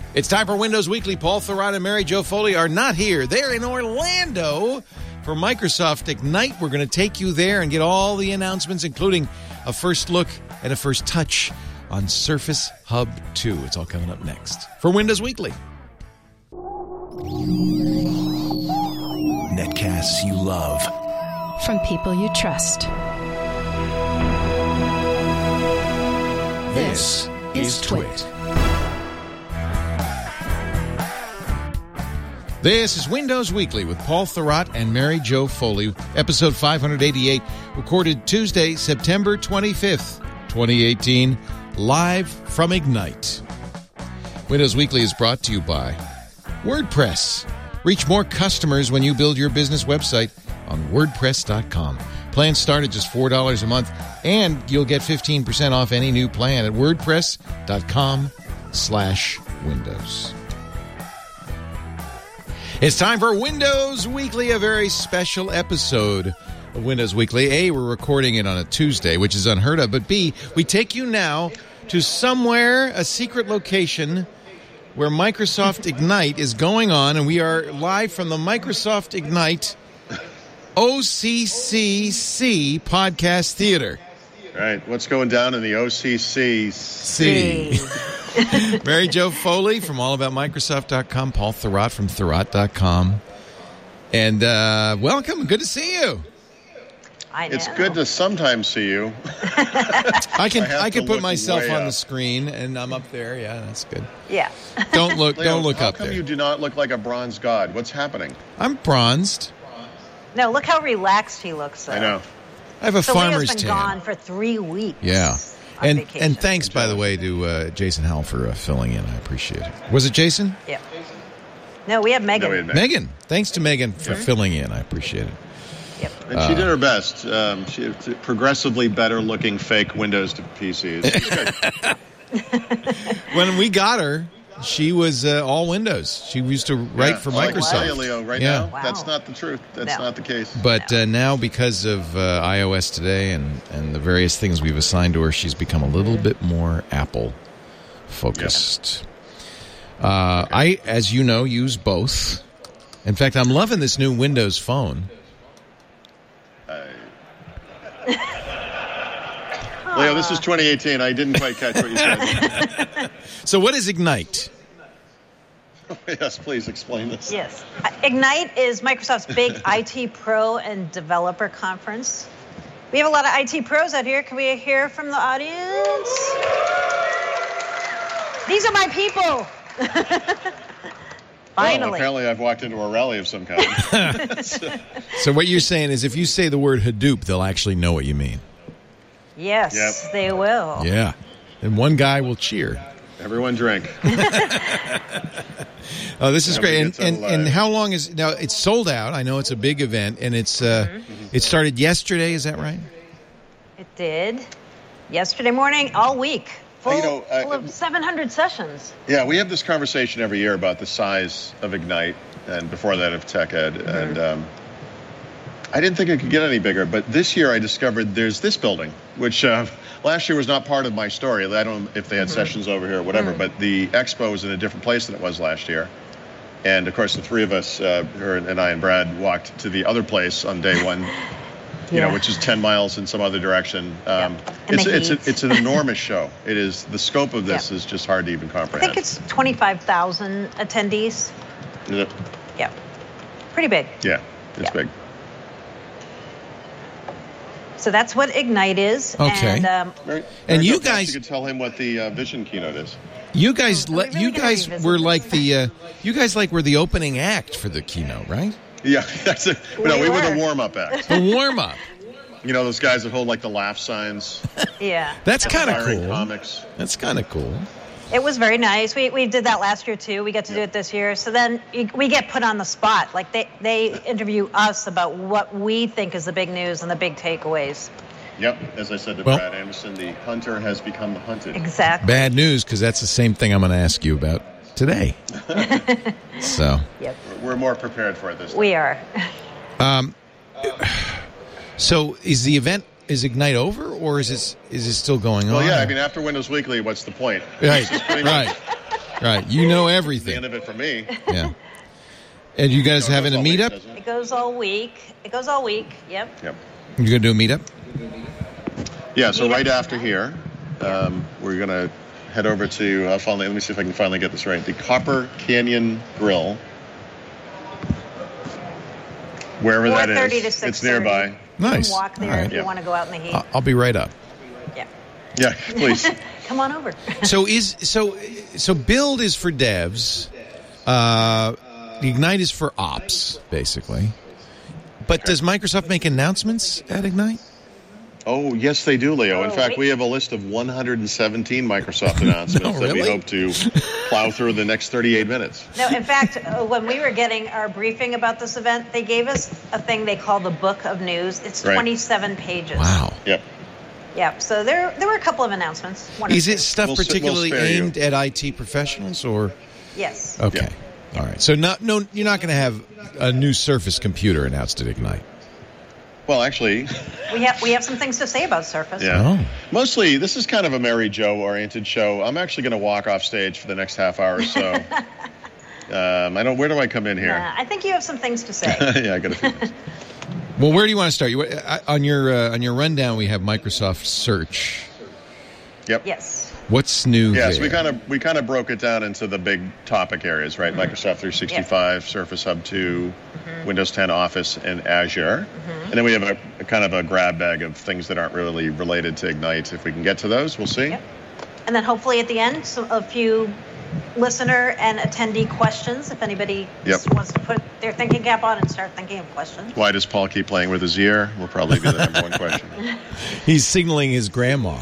It's time for Windows Weekly. Paul Thurrott and Mary Jo Foley are not here. They're in Orlando for Microsoft Ignite. We're going to take you there and get all the announcements, including a first look and a first touch on Surface Hub 2. It's all coming up next for Windows Weekly. Netcasts you love. From people you trust. This is Twit. This is Windows Weekly with Paul Thurrott and Mary Jo Foley, episode 588, recorded Tuesday, September 25th, 2018, live from Ignite. Windows Weekly is brought to you by WordPress. Reach more customers when you build your business website on WordPress.com. Plans start at just $4 a month, and you'll get 15% off any new plan at WordPress.com/Windows. It's time for Windows Weekly, a very special episode of Windows Weekly. A, we're recording it on a Tuesday, which is unheard of. But B, we take you now to somewhere, a secret location, where Microsoft Ignite is going on. And we are live from the Microsoft Ignite OCCC Podcast Theater. All right, what's going down in the OCCC? Mary Jo Foley from allaboutmicrosoft.com, Paul Thurrott from Thurrott.com. And welcome. Good to see you. I know. It's good to sometimes see you. I can put myself on up. the screen, and I'm up there. Yeah, that's good. Yeah. Don't look Leo, up how there. come you do not look like a bronze god? What's happening? I'm bronzed. No, look how relaxed he looks, though. I know. I have a So farmer's Leo's been tan. gone for 3 weeks. Yeah. on And vacation. thanks, by the way, to Jason Howell for filling in. I appreciate it. Was it Jason? Yeah. No, we have Megan. No, we had Megan. Thanks to Megan for filling in. I appreciate it. Yep. And she did her best. She progressively better looking fake Windows to PCs. Good. When we got her, she was all Windows. She used to write for I can tell Microsoft. you, Leo, right Yeah. now, Wow. that's not the truth. That's No. not the case. But now, because of iOS today and the various things we've assigned to her, she's become a little bit more Apple focused. I, as you know, use both. In fact, I'm loving this new Windows phone. Leo, this is 2018. I didn't quite catch what you said. So what is Ignite? Yes, please explain this. Yes. Ignite is Microsoft's big IT pro and developer conference. We have a lot of IT pros out here. Can we hear from the audience? These are my people. Well, Finally. apparently I've walked into a rally of some kind. So what you're saying is if you say the word Hadoop, they'll actually know what you mean. Yes, Yep. they will. Yeah. And one guy will cheer. Everyone drink. Oh, this is Nobody great. gets And alive. how long is now? It's sold out. I know it's a big event, and it's it started yesterday. Is that right? It did. Yesterday morning, all week. Full, You know, full of 700 sessions. Yeah, we have this conversation every year about the size of Ignite, and before that of TechEd. And I didn't think it could get any bigger, but this year I discovered there's this building, which last year was not part of my story. I don't know if they had sessions over here or whatever, but the expo was in a different place than it was last year. And of course, the three of us, her and I and Brad, walked to the other place on day one. You know, which is 10 miles in some other direction. And the heat. It's an enormous show. It is, the scope of this is just hard to even I comprehend. think it's 25,000 attendees. Is it? Yeah. Pretty big. Yeah, it's Yeah. big. So that's what Ignite is. Okay. And Mary, And Mary you Jo, perhaps guys- you could tell him what the Vision keynote is. You guys, Are we really you gonna guys revisit were this? like the you guys were the opening act for the keynote, right? Yeah, that's it. No, we were the were. warm-up act. The warm up. You know, those guys that hold like the laugh signs, yeah. That's kind of firing cool. comics. That's kind of cool. It was very nice. We did that last year, too. We got to do it this year. So then we get put on the spot. Like, they interview us about what we think is the big news and the big takeaways. Yep, as I said to Well- Brad Anderson, the hunter has become the hunted. Exactly. Bad news, because that's the same thing I'm going to ask you about today. So, Yep. We're more prepared for it this time. We are. so is the event, is Ignite over, or is it still going on? Well, yeah, I mean, after Windows Weekly, what's the point? Right, This is pretty much- right. Right. You know The everything. end of it for me. Yeah. And you guys having a Always meetup? doesn't it? It goes all week. Yep. Yep. You're going to do a meetup? Yeah, so Meetup right tonight. after here, we're going to head over to, let me see if I can finally get this right, the Copper Canyon Grill. Wherever that 4:30 is, to 6:30. it's nearby. You Nice. can walk there All right. if you Yeah. want to go out in the heat. I'll be right up. Yeah. Yeah, please. Come on over. So Build is for devs. Ignite is for ops, basically. But does Microsoft make announcements at Ignite? Oh, yes, they do, Leo. In Oh, fact, wait. we have a list of 117 Microsoft announcements No, that we really? hope to plow through the next 38 minutes. No, in fact, when we were getting our briefing about this event, they gave us a thing they call the Book of News. It's Right. 27 pages. Wow. Yep. Yeah, so there were a couple of announcements. One or Is two. it stuff We'll particularly spare you. aimed at IT professionals, or Yes. okay? All right. So you're not going to have a new Surface computer announced at Ignite. Well, actually, We have some things to say about Surface. yeah. Oh. Mostly, this is kind of a Mary Jo-oriented show. I'm actually going to walk off stage for the next half hour or so. Where do I come in here? I think you have some things to say. Yeah, I got a few minutes. Well, where do you want to start? On your rundown, we have Microsoft Search. Yep. Yes. What's new Yes, there? we kind of broke it down into the big topic areas, right? Microsoft 365, Surface Hub 2, Windows 10 Office, and Azure. And then we have a kind of a grab bag of things that aren't really related to Ignite. If we can get to those, we'll see. Yep. And then hopefully at the end, a few listener and attendee questions. If anybody just wants to put their thinking cap on and start thinking of questions. Why does Paul keep playing with his ear? Will probably be the number one question. He's signaling his grandma.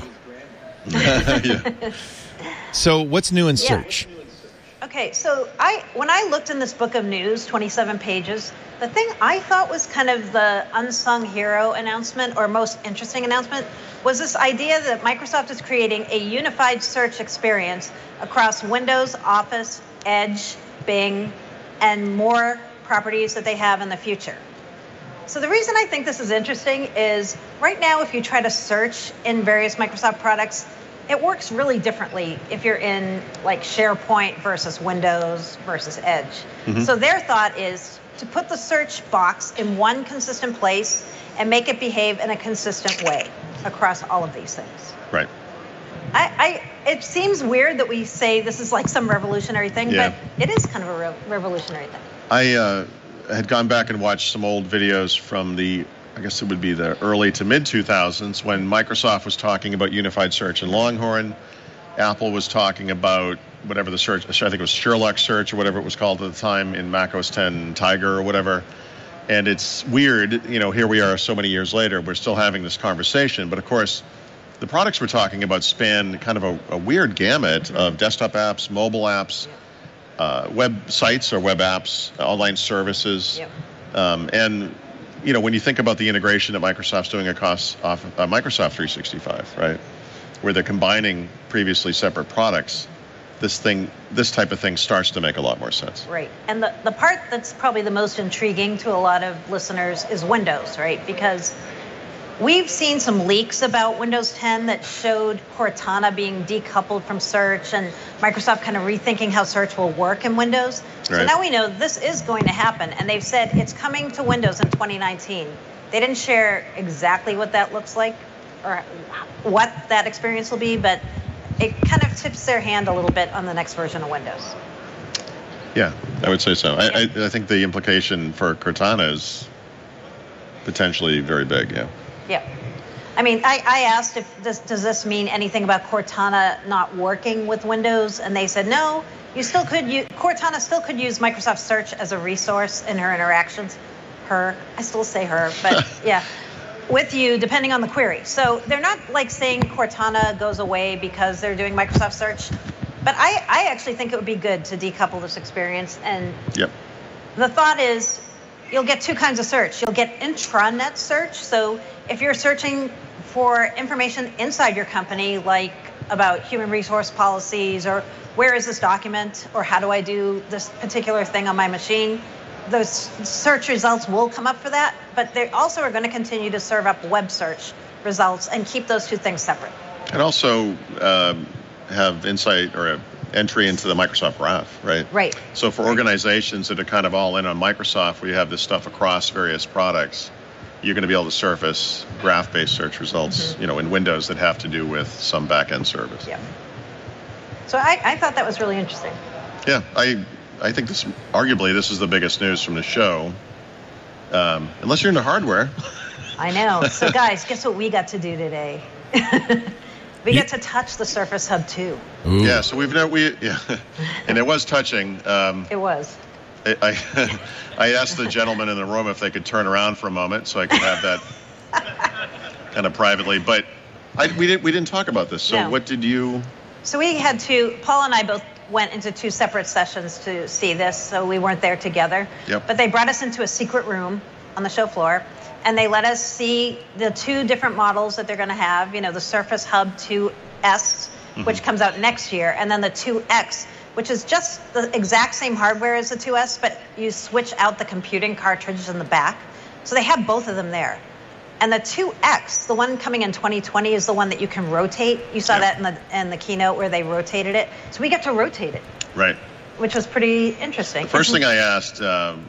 Yeah. So what's new in Yeah. Search? Okay, so when I looked in this book of news, 27 pages, the thing I thought was kind of the unsung hero announcement or most interesting announcement was this idea that Microsoft is creating a unified search experience across Windows, Office, Edge, Bing, and more properties that they have in the future. So the reason I think this is interesting is right now, if you try to search in various Microsoft products, it works really differently if you're in like SharePoint versus Windows versus Edge. So their thought is to put the search box in one consistent place and make it behave in a consistent way across all of these things. Right. It seems weird that we say this is like some revolutionary thing, Yeah. but it is kind of a revolutionary thing. I had gone back and watched some old videos from I guess it would be the early to mid 2000s when Microsoft was talking about unified search in Longhorn. Apple was talking about whatever the search, I think it was Sherlock Search or whatever it was called at the time in Mac OS 10 Tiger or whatever. And it's weird, here we are so many years later, we're still having this conversation. But of course, the products we're talking about span kind of a weird gamut of desktop apps, mobile apps, websites or web apps, online services. Yep. And, when you think about the integration that Microsoft's doing across Microsoft 365, right, where they're combining previously separate products, this type of thing starts to make a lot more sense. Right. And the part that's probably the most intriguing to a lot of listeners is Windows, right? Because we've seen some leaks about Windows 10 that showed Cortana being decoupled from search and Microsoft kind of rethinking how search will work in Windows. So Right. now we know this is going to happen. And they've said it's coming to Windows in 2019. They didn't share exactly what that looks like or what that experience will be, but it kind of tips their hand a little bit on the next version of Windows. Yeah, I would say so. I think the implication for Cortana is potentially very big, yeah. Yeah. I mean, I asked if does this mean anything about Cortana not working with Windows, and they said no. Cortana still could use Microsoft Search as a resource in her interactions. I still say her, but yeah, with you depending on the query. So they're not like saying Cortana goes away because they're doing Microsoft Search, but I actually think it would be good to decouple this experience. And Yep. the thought is you'll get two kinds of search. You'll get intranet search. So if you're searching for information inside your company, like about human resource policies or where is this document or how do I do this particular thing on my machine, those search results will come up for that. But they also are going to continue to serve up web search results and keep those two things separate. And also have insight or entry into the Microsoft graph, right? Right. So for organizations that are kind of all in on Microsoft, where you have this stuff across various products, you're going to be able to surface graph-based search results, in Windows that have to do with some back-end service. Yeah. So I thought that was really interesting. Yeah, I think this is the biggest news from the show, unless you're into hardware. I know. So guys, guess what we got to do today? We get to touch the Surface Hub 2. Ooh. Yeah, so and it was touching. It was. I asked the gentleman in the room if they could turn around for a moment so I could have that kind of privately. But we didn't talk about this. So No. what did you? So Paul and I both went into 2 separate sessions to see this, so we weren't there together. Yep. But they brought us into a secret room on the show floor, and they let us see the 2 different models that they're going to have. The Surface Hub 2S, which comes out next year, and then the 2X, which is just the exact same hardware as the 2S, but you switch out the computing cartridges in the back. So they have both of them there. And the 2X, the one coming in 2020, is the one that you can rotate. You saw that in the keynote where they rotated it. So we get to rotate it. Right. Which was pretty interesting. The first thing I asked,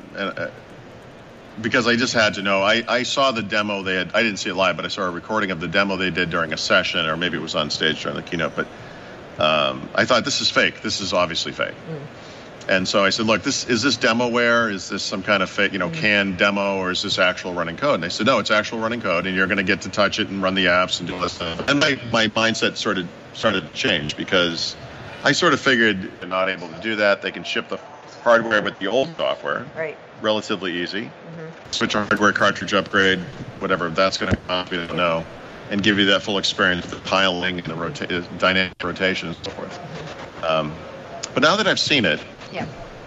because I just had to know, I saw the demo they had. I didn't see it live, but I saw a recording of the demo they did during a session, or maybe it was on stage during the keynote. But I thought, this is fake. This is obviously fake. And so I said, look, is this demoware? Is this some kind of fake, canned demo, or is this actual running code? And they said, no, it's actual running code, and you're going to get to touch it and run the apps and do this stuff. And my mindset started to change, because I sort of figured they're not able to do that. They can ship the hardware, but the old software, Right. relatively easy. Switch hardware, cartridge upgrade, whatever that's going to cost, we don't know, and give you that full experience of the tiling and the dynamic rotation and so forth. But now that I've seen it, Yeah.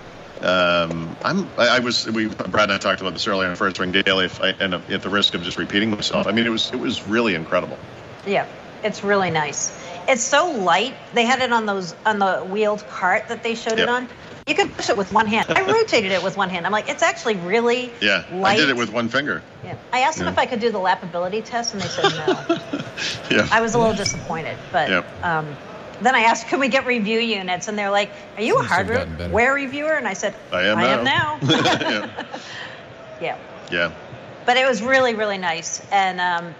Brad and I talked about this earlier on First Ring Daily. And at the risk of just repeating myself, I mean, it was really incredible. Yeah. It's really nice. It's so light. They had it on the wheeled cart that they showed it on. You could push it with one hand. I rotated it with one hand. I'm like, it's actually really light. I did it with one finger. Yeah. I asked them if I could do the lappability test, and they said no. Yeah. I was a little disappointed, but then I asked, can we get review units? And they're like, are you a hardware reviewer? And I said, I am now. Yeah. Yeah. But it was really, really nice. And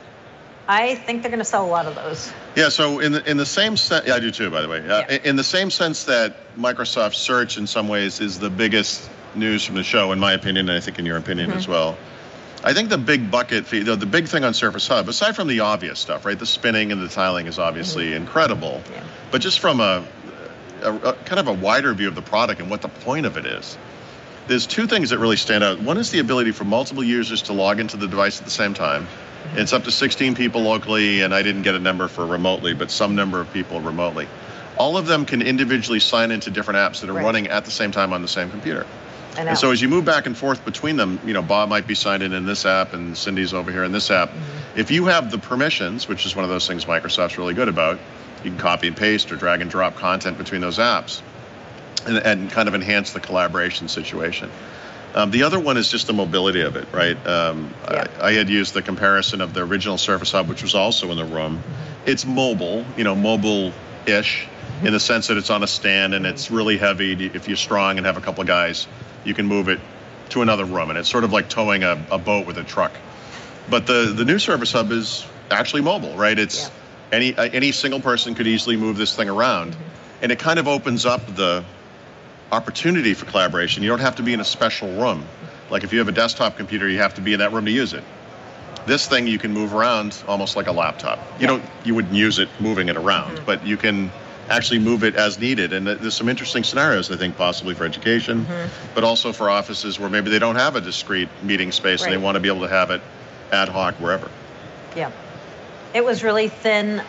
I think they're going to sell a lot of those. Yeah, so in the same sense, I do too, by the way. In the same sense that Microsoft Search in some ways is the biggest news from the show, in my opinion, and I think in your opinion as well. I think the big bucket, the big thing on Surface Hub, aside from the obvious stuff, right? The spinning and the tiling is obviously incredible. Yeah. But just from a kind of a wider view of the product and what the point of it is, there's 2 things that really stand out. One is the ability for multiple users to log into the device at the same time. It's up to 16 people locally, and I didn't get a number for remotely, but some number of people remotely. All of them can individually sign into different apps that are running at the same time on the same computer. And so as you move back and forth between them, Bob might be signed in this app, and Cindy's over here in this app. If you have the permissions, which is one of those things Microsoft's really good about, you can copy and paste or drag and drop content between those apps and kind of enhance the collaboration situation. The other one is just the mobility of it, right? I had used the comparison of the original Surface Hub, which was also in the room. It's mobile, mobile-ish, in the sense that it's on a stand and it's really heavy. If you're strong and have a couple of guys, you can move it to another room, and it's sort of like towing a boat with a truck. But the new Surface Hub is actually mobile, right? It's any single person could easily move this thing around, and it kind of opens up the opportunity for collaboration. You don't have to be in a special room. Like if you have a desktop computer, you have to be in that room to use it. This thing you can move around almost like a laptop. You wouldn't use it moving it around, but you can actually move it as needed. And there's some interesting scenarios, I think, possibly for education, but also for offices where maybe they don't have a discrete meeting space and they want to be able to have it ad hoc wherever. Yeah. It was really thin.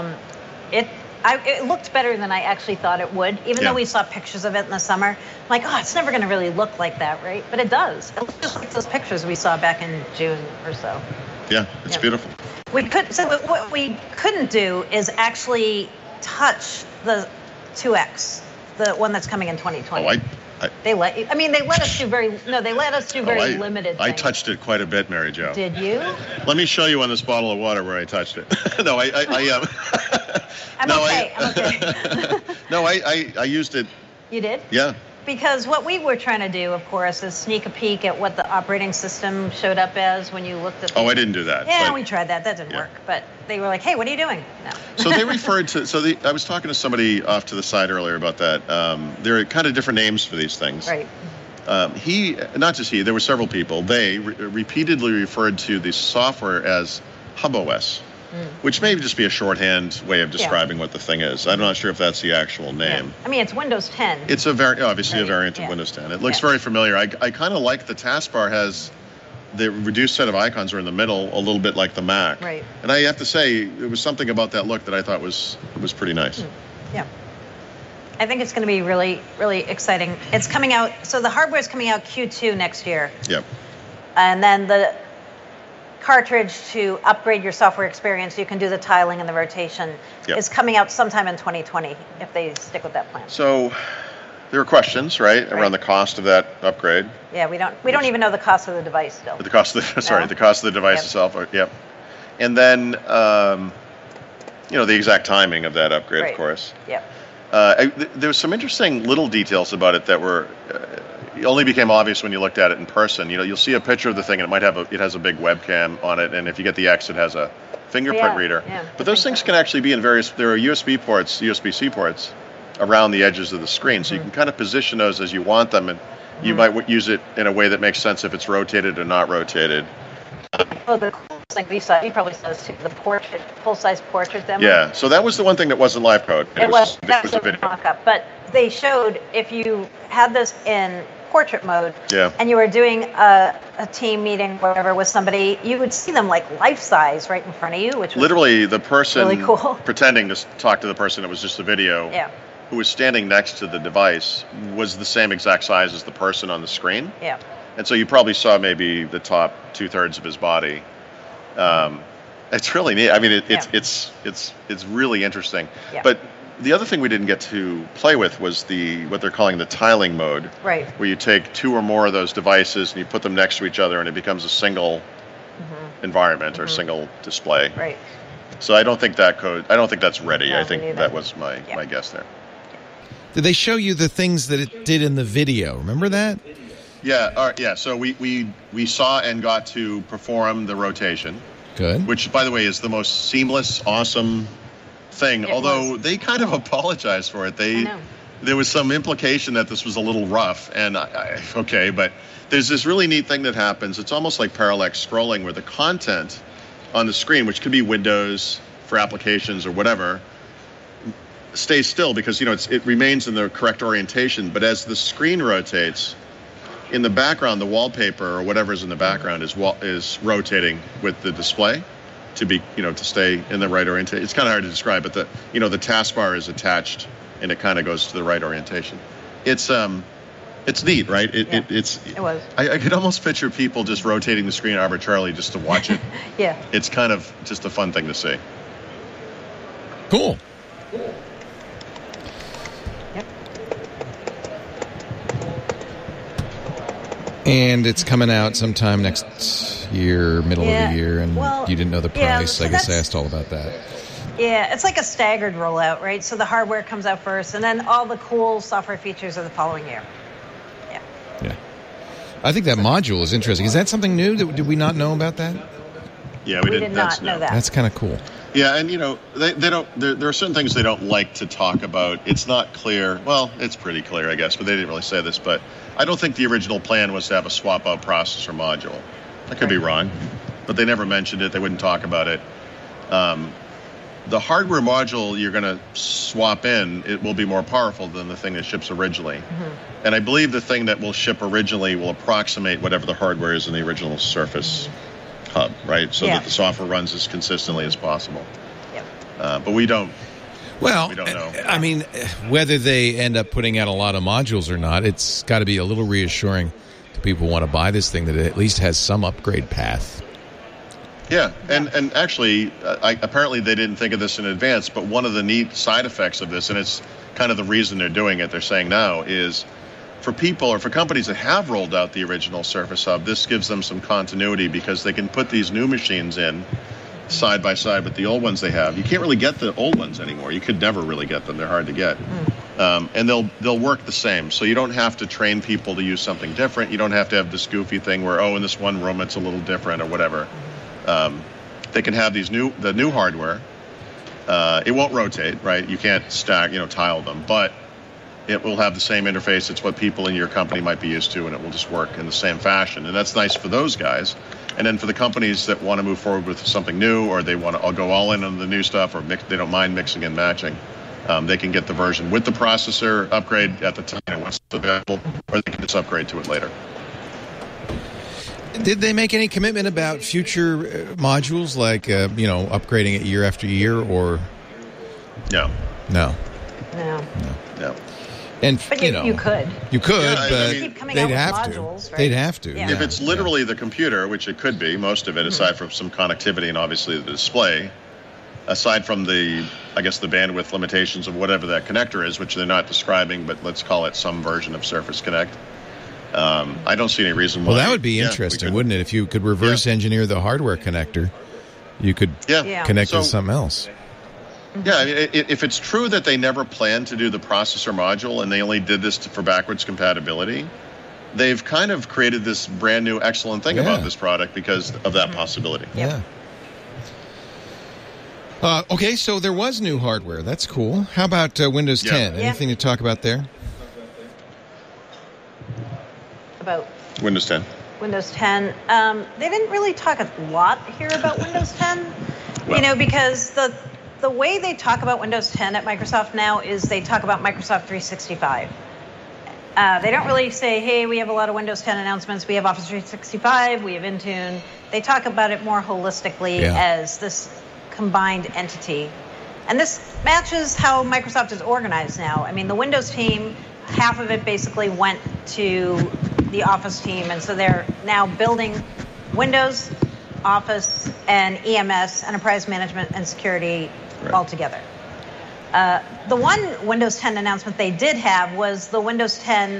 It looked better than I actually thought it would, even though we saw pictures of it in the summer. I'm like, it's never going to really look like that, right? But it does. It looks just like those pictures we saw back in June or so. Yeah, it's beautiful. What we couldn't do is actually touch the 2X, the one that's coming in 2020. They let you. I mean, they let us do very limited things. I touched it quite a bit, Mary Jo. Did you? Let me show you on this bottle of water where I touched it. No, I I'm okay. No, I used it. You did? Yeah. Because what we were trying to do, of course, is sneak a peek at what the operating system showed up as when you looked at. I didn't do that. Yeah, we tried that. That didn't work. But they were like, "Hey, what are you doing?" No. So they referred to. I was talking to somebody off to the side earlier about that. There are kind of different names for these things. Right. Not just he. There were several people. They repeatedly referred to the software as HubOS. Which may just be a shorthand way of describing what the thing is. I'm not sure if that's the actual name. Yeah. I mean, it's Windows 10. It's obviously a variant of Windows 10. It looks very familiar. I kind of like the taskbar has the reduced set of icons are in the middle, a little bit like the Mac. Right. And I have to say, there was something about that look that I thought was pretty nice. Yeah. I think it's going to be really, really exciting. It's coming out. So the hardware is coming out Q2 next year. Yep. And then the cartridge to upgrade your software experience so you can do the tiling and the rotation is coming out sometime in 2020 if they stick with that plan. So there are questions, right, around the cost of that upgrade. Yeah, we don't even know the cost of the device still. The cost of the cost of the device itself. Yep. And then the exact timing of that upgrade, of course. Yep. There was some interesting little details about it that were only became obvious when you looked at it in person. You'll see a picture of the thing, and it has a big webcam on it, and if you get the X, it has a fingerprint reader. Yeah, but those things can actually be in various. There are USB-C ports around the edges of the screen, so you can kind of position those as you want them, and you might use it in a way that makes sense if it's rotated or not rotated. Oh, the coolest thing you probably saw this too, the portrait, full-size portrait demo. Yeah, so that was the one thing that wasn't live code. That was a video. mock-up, but they showed if you had this in portrait mode and you were doing a team meeting, whatever, with somebody, you would see them like life-size right in front of you, which was literally the person really cool. pretending to talk to the person. It was just a video. Yeah. Who was standing next to the device was the same exact size as the person on the screen. Yeah. And so you probably saw maybe the top 2/3 of his body. It's really neat. I mean, it's really interesting. Yeah. But the other thing we didn't get to play with was what they're calling the tiling mode. Right. Where you take two or more of those devices and you put them next to each other, and it becomes a single environment or single display. Right. So I don't think that's ready. No, I think that was my guess there. Did they show you the things that it did in the video? Remember that? Yeah. So we saw and got to perform the rotation. Good. Which, by the way, is the most seamless, awesome thing. Although they kind of apologized for it. There was some implication that this was a little rough, and but there's this really neat thing that happens. It's almost like parallax scrolling, where the content on the screen, which could be windows for applications or whatever, stays still because it remains in the correct orientation. But as the screen rotates, in the background, the wallpaper or whatever's in the background is rotating with the display to be to stay in the right orientation. It's kind of hard to describe, but the taskbar is attached and it kind of goes to the right orientation. It's neat, right? It was. I could almost picture people just rotating the screen arbitrarily just to watch it. Yeah. It's kind of just a fun thing to see. Cool. And it's coming out sometime next year, middle of the year, and you didn't know the price. So I guess I asked all about that. Yeah, it's like a staggered rollout, right? So the hardware comes out first, and then all the cool software features are the following year. Yeah. I think that module is interesting. Is that something new? Did we not know about that? Yeah, we did not know that. That's kind of cool. Yeah, and they don't. There are certain things they don't like to talk about. It's not clear. Well, it's pretty clear, I guess, but they didn't really say this. But I don't think the original plan was to have a swap-out processor module. I could be wrong, but they never mentioned it. They wouldn't talk about it. The hardware module you're going to swap in, it will be more powerful than the thing that ships originally. And I believe the thing that will ship originally will approximate whatever the hardware is in the original Surface hub, right? So that the software runs as consistently as possible. But we don't. Well, we don't know. I mean, whether they end up putting out a lot of modules or not, it's got to be a little reassuring to people who want to buy this thing that it at least has some upgrade path. Yeah, and actually, apparently they didn't think of this in advance, but one of the neat side effects of this, and it's kind of the reason they're doing it, they're saying now, is for people or for companies that have rolled out the original Surface Hub, this gives them some continuity because they can put these new machines in side by side with the old ones they have. You can't really get the old ones anymore. You could never really get them. They're hard to get. And they'll work the same. So you don't have to train people to use something different. You don't have to have this goofy thing where, in this one room it's a little different or whatever. They can have the new hardware. It won't rotate, right? You can't stack, tile them, but it will have the same interface. It's what people in your company might be used to, and it will just work in the same fashion. And that's nice for those guys. And then for the companies that want to move forward with something new, or they want to go all in on the new stuff, or they don't mind mixing and matching, they can get the version with the processor upgrade at the time once it's available, or they can just upgrade to it later. Did they make any commitment about future modules, like upgrading it year after year, or No. And But you could. You could, Yeah, but keep coming they'd out with have modules, to. right? They'd have to. Yeah. If it's literally the computer, which it could be, most of it, aside from some connectivity and obviously the display, aside from the bandwidth limitations of whatever that connector is, which they're not describing, but let's call it some version of Surface Connect. I don't see any reason why. Well, that would be interesting, wouldn't it? If you could reverse engineer the hardware connector, you could connect to something else. Yeah, if it's true that they never planned to do the processor module and they only did this for backwards compatibility, they've kind of created this brand new excellent thing about this product because of that possibility. Yeah. Okay, so there was new hardware. That's cool. How about Windows 10? Anything to talk about there? About Windows 10. Windows 10. They didn't really talk a lot here about Windows 10, because the way they talk about Windows 10 at Microsoft now is they talk about Microsoft 365. They don't really say, hey, we have a lot of Windows 10 announcements. We have Office 365. We have Intune. They talk about it more holistically as this combined entity. And this matches how Microsoft is organized now. I mean, the Windows team, half of it basically went to the Office team. And so they're now building Windows, Office, and EMS, Enterprise Management and Security, all together. The one Windows 10 announcement they did have was the Windows 10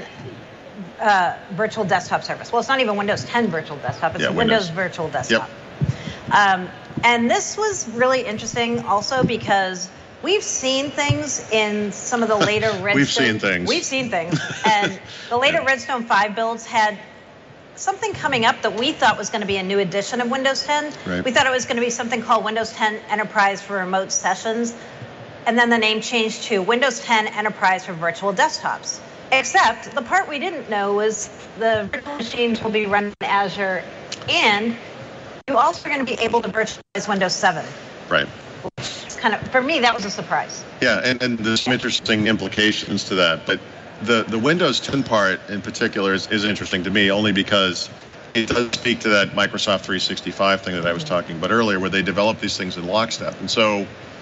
virtual desktop service. Well, it's not even Windows 10 virtual desktop. It's Windows Virtual Desktop. Yep. And this was really interesting also because we've seen things in some of the later Redstone. We've seen things. And the later Redstone 5 builds had something coming up that we thought was going to be a new edition of Windows 10. Right. We thought it was going to be something called Windows 10 Enterprise for Remote Sessions. And then the name changed to Windows 10 Enterprise for Virtual Desktops. Except the part we didn't know was the virtual machines will be running in Azure, and you also are going to be able to virtualize Windows 7. Right. Kind of, for me, that was a surprise. Yeah, and there's some interesting implications to that. But the Windows 10 part in particular is interesting to me only because it does speak to that Microsoft 365 thing that I was talking about earlier, where they develop these things in lockstep. And so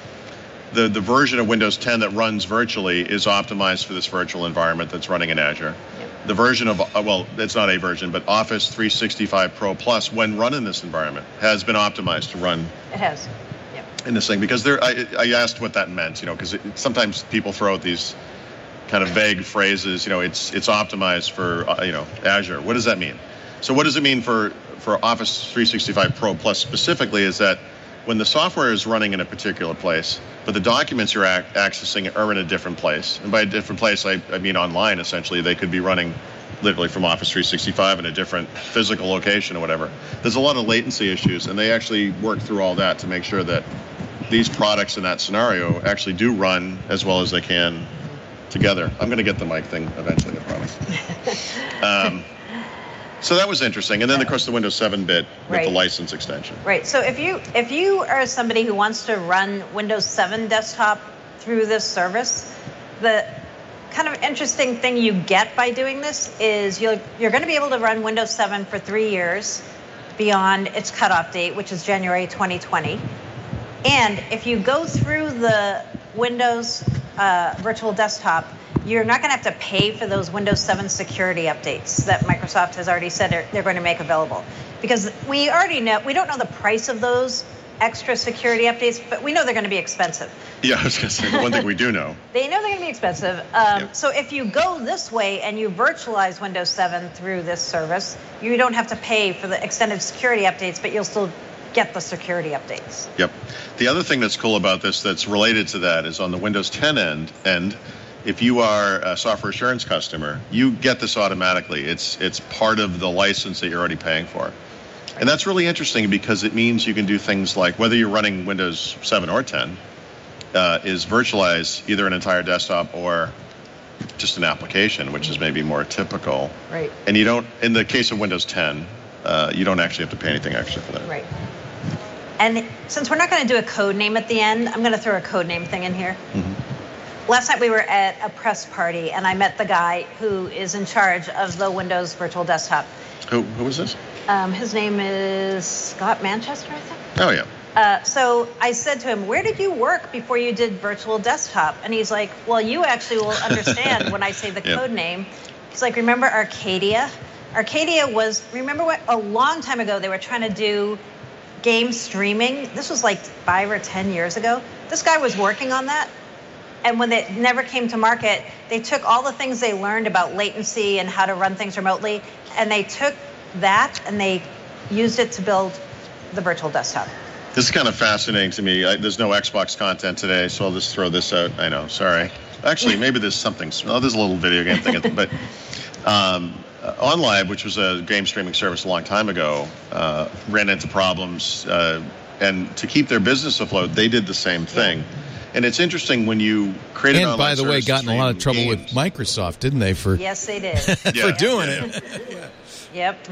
the version of Windows 10 that runs virtually is optimized for this virtual environment that's running in Azure. Yep. The version of, it's not a version, but Office 365 Pro Plus, when run in this environment, has been optimized to run. It has. In this thing, because I asked what that meant, because sometimes people throw out these kind of vague phrases, it's optimized for, Azure. What does that mean? So what does it mean for Office 365 Pro Plus specifically is that when the software is running in a particular place, but the documents you're accessing are in a different place. And by a different place, I mean online, essentially. They could be running literally from Office 365 in a different physical location or whatever. There's a lot of latency issues, and they actually work through all that to make sure that these products in that scenario actually do run as well as they can together. I'm going to get the mic thing eventually, I promise. So that was interesting. And then, of course, the Windows 7-bit with the license extension. Right. So if you are somebody who wants to run Windows 7 desktop through this service, the kind of interesting thing you get by doing this is you're going to be able to run Windows 7 for 3 years beyond its cutoff date, which is January 2020. And if you go through the Windows Virtual Desktop, you're not going to have to pay for those Windows 7 security updates that Microsoft has already said they're going to make available. Because we already know, we don't know the price of those, extra security updates, but we know they're going to be expensive. Yeah, I was going to say, the one thing we do know. They know they're going to be expensive. So if you go this way and you virtualize Windows 7 through this service, you don't have to pay for the extended security updates, but you'll still get the security updates. Yep. The other thing that's cool about this that's related to that is on the Windows 10 end, if you are a software assurance customer, you get this automatically. It's part of the license that you're already paying for. And that's really interesting because it means you can do things like, whether you're running Windows 7 or 10, is virtualize either an entire desktop or just an application, which is maybe more typical. Right. And you don't, in the case of Windows 10, you don't actually have to pay anything extra for that. Right. And since we're not going to do a code name at the end, I'm going to throw a code name thing in here. Mm-hmm. Last night we were at a press party, and I met the guy who is in charge of the Windows Virtual Desktop. Who was this? His name is Scott Manchester, I think. Oh, yeah. So I said to him, where did you work before you did Virtual Desktop? And he's like, well, you actually will understand when I say the code name. He's like, remember Arcadia? Arcadia was, remember what, a long time ago they were trying to do game streaming. This was like 5 or 10 years ago. This guy was working on that. And when it never came to market, they took all the things they learned about latency and how to run things remotely, and they took that and they used it to build the Virtual Desktop. This is kind of fascinating to me. There's no Xbox content today, so I'll just throw this out. I know, sorry. Actually, maybe there's something. Oh, there's a little video game thing. But OnLive, which was a game streaming service a long time ago, ran into problems. And to keep their business afloat, they did the same thing. And it's interesting when you create an online by the way, service got in a lot of trouble games. with Microsoft, didn't they? Yes, they did. For doing it. Yep.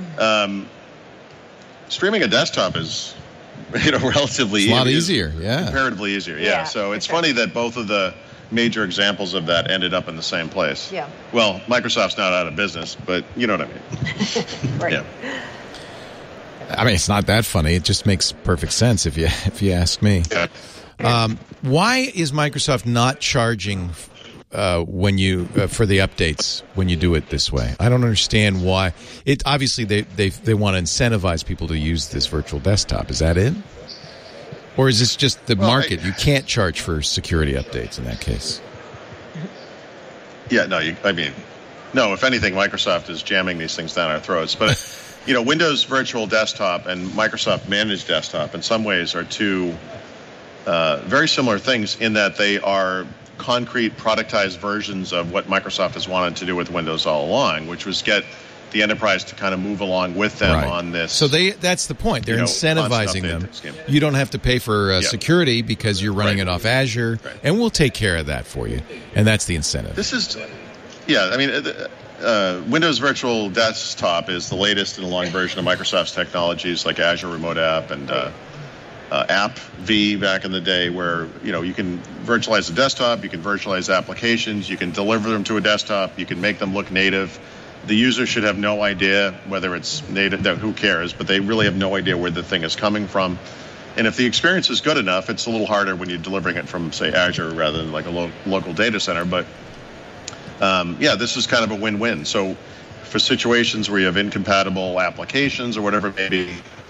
Streaming a desktop is, relatively it's a lot easier. Yeah. Comparatively easier. Yeah. So it's funny that both of the major examples of that ended up in the same place. Yeah. Well, Microsoft's not out of business, but you know what I mean. Right. Yeah. I mean, it's not that funny. It just makes perfect sense if you ask me. Yeah. Why is Microsoft not charging when you for the updates when you do it this way? I don't understand why. It obviously they want to incentivize people to use this virtual desktop. Is that it? Or is this just the market? You can't charge for security updates in that case. Yeah, no, no, if anything, Microsoft is jamming these things down our throats. But, Windows Virtual Desktop and Microsoft Managed Desktop in some ways are two very similar things in that they are concrete productized versions of what Microsoft has wanted to do with Windows all along, which was get the enterprise to kind of move along with them on this. So that's the point. They're incentivizing them. You don't have to pay for security because you're running it off Azure, and we'll take care of that for you. And that's the incentive. This is, Windows Virtual Desktop is the latest in a long version of Microsoft's technologies like Azure Remote App and App V back in the day, where you can virtualize a desktop, you can virtualize applications, you can deliver them to a desktop, you can make them look native. The user should have no idea whether it's native. Who cares? But they really have no idea where the thing is coming from. And if the experience is good enough, it's a little harder when you're delivering it from, say, Azure rather than like a local data center. But this is kind of a win-win. So for situations where you have incompatible applications or whatever it may be,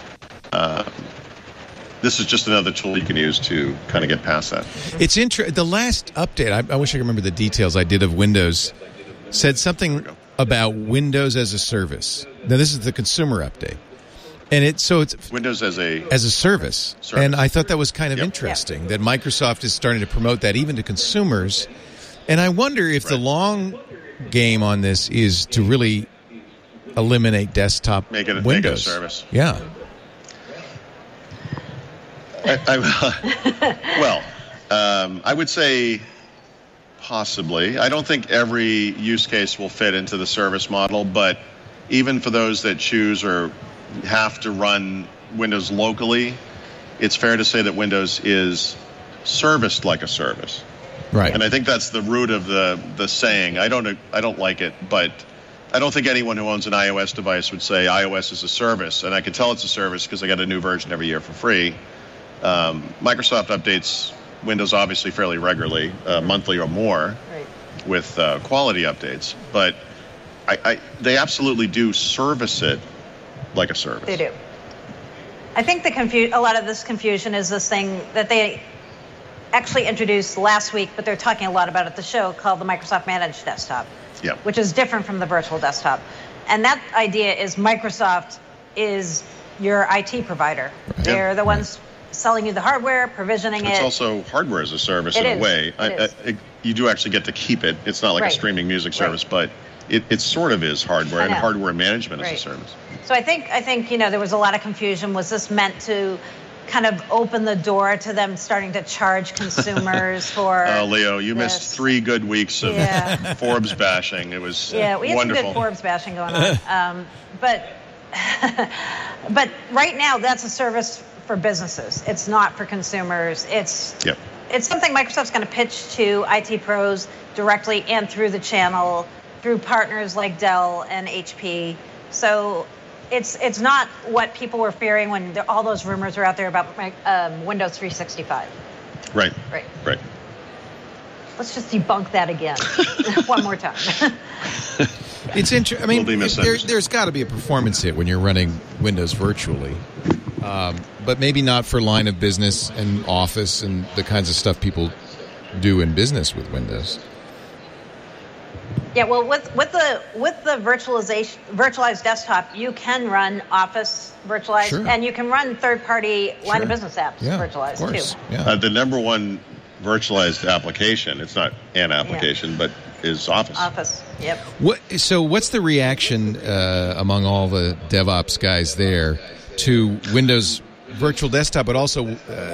this is just another tool you can use to kind of get past that. It's the last update, I wish I could remember the details I did of Windows, said something about Windows as a service. Now, this is the consumer update. And it's Windows as a service. And I thought that was kind of interesting that Microsoft is starting to promote that even to consumers. And I wonder if the long game on this is to really eliminate desktop Windows. Make it a service. Yeah. I would say possibly. I don't think every use case will fit into the service model, but even for those that choose or have to run Windows locally, it's fair to say that Windows is serviced like a service. Right. And I think that's the root of the saying. I don't like it, but I don't think anyone who owns an iOS device would say iOS is a service. And I can tell it's a service because I get a new version every year for free. Microsoft updates Windows obviously fairly regularly, monthly or more, with quality updates. But they absolutely do service it like a service. They do. I think a lot of this confusion is this thing that they actually introduced last week, but they're talking a lot about at the show, called the Microsoft Managed Desktop, which is different from the virtual desktop. And that idea is Microsoft is your IT provider. They're the ones selling you the hardware, provisioning it. It's also hardware as a service in a way. You do actually get to keep it. It's not like a streaming music service, but it sort of is hardware and hardware management as a service. So I think there was a lot of confusion. Was this meant to kind of open the door to them starting to charge consumers for? Leo, you missed 3 good weeks of Forbes bashing. It was we had wonderful. some good Forbes bashing going on. But right now, that's a service for businesses. It's not for consumers. It's something Microsoft's going to pitch to IT pros directly and through the channel, through partners like Dell and HP. So it's not what people were fearing when all those rumors were out there about Windows 365. Right. Let's just debunk that again one more time. It's interesting. I mean, there's got to be a performance hit when you're running Windows virtually, but maybe not for line of business and Office and the kinds of stuff people do in business with Windows. Yeah, well, with the virtualized desktop, you can run Office virtualized, and you can run third-party line of business apps virtualized too. Yeah. The number one virtualized application, it's not an application, but is Office. Office, yep. What's the reaction among all the DevOps guys there to Windows Virtual Desktop, but also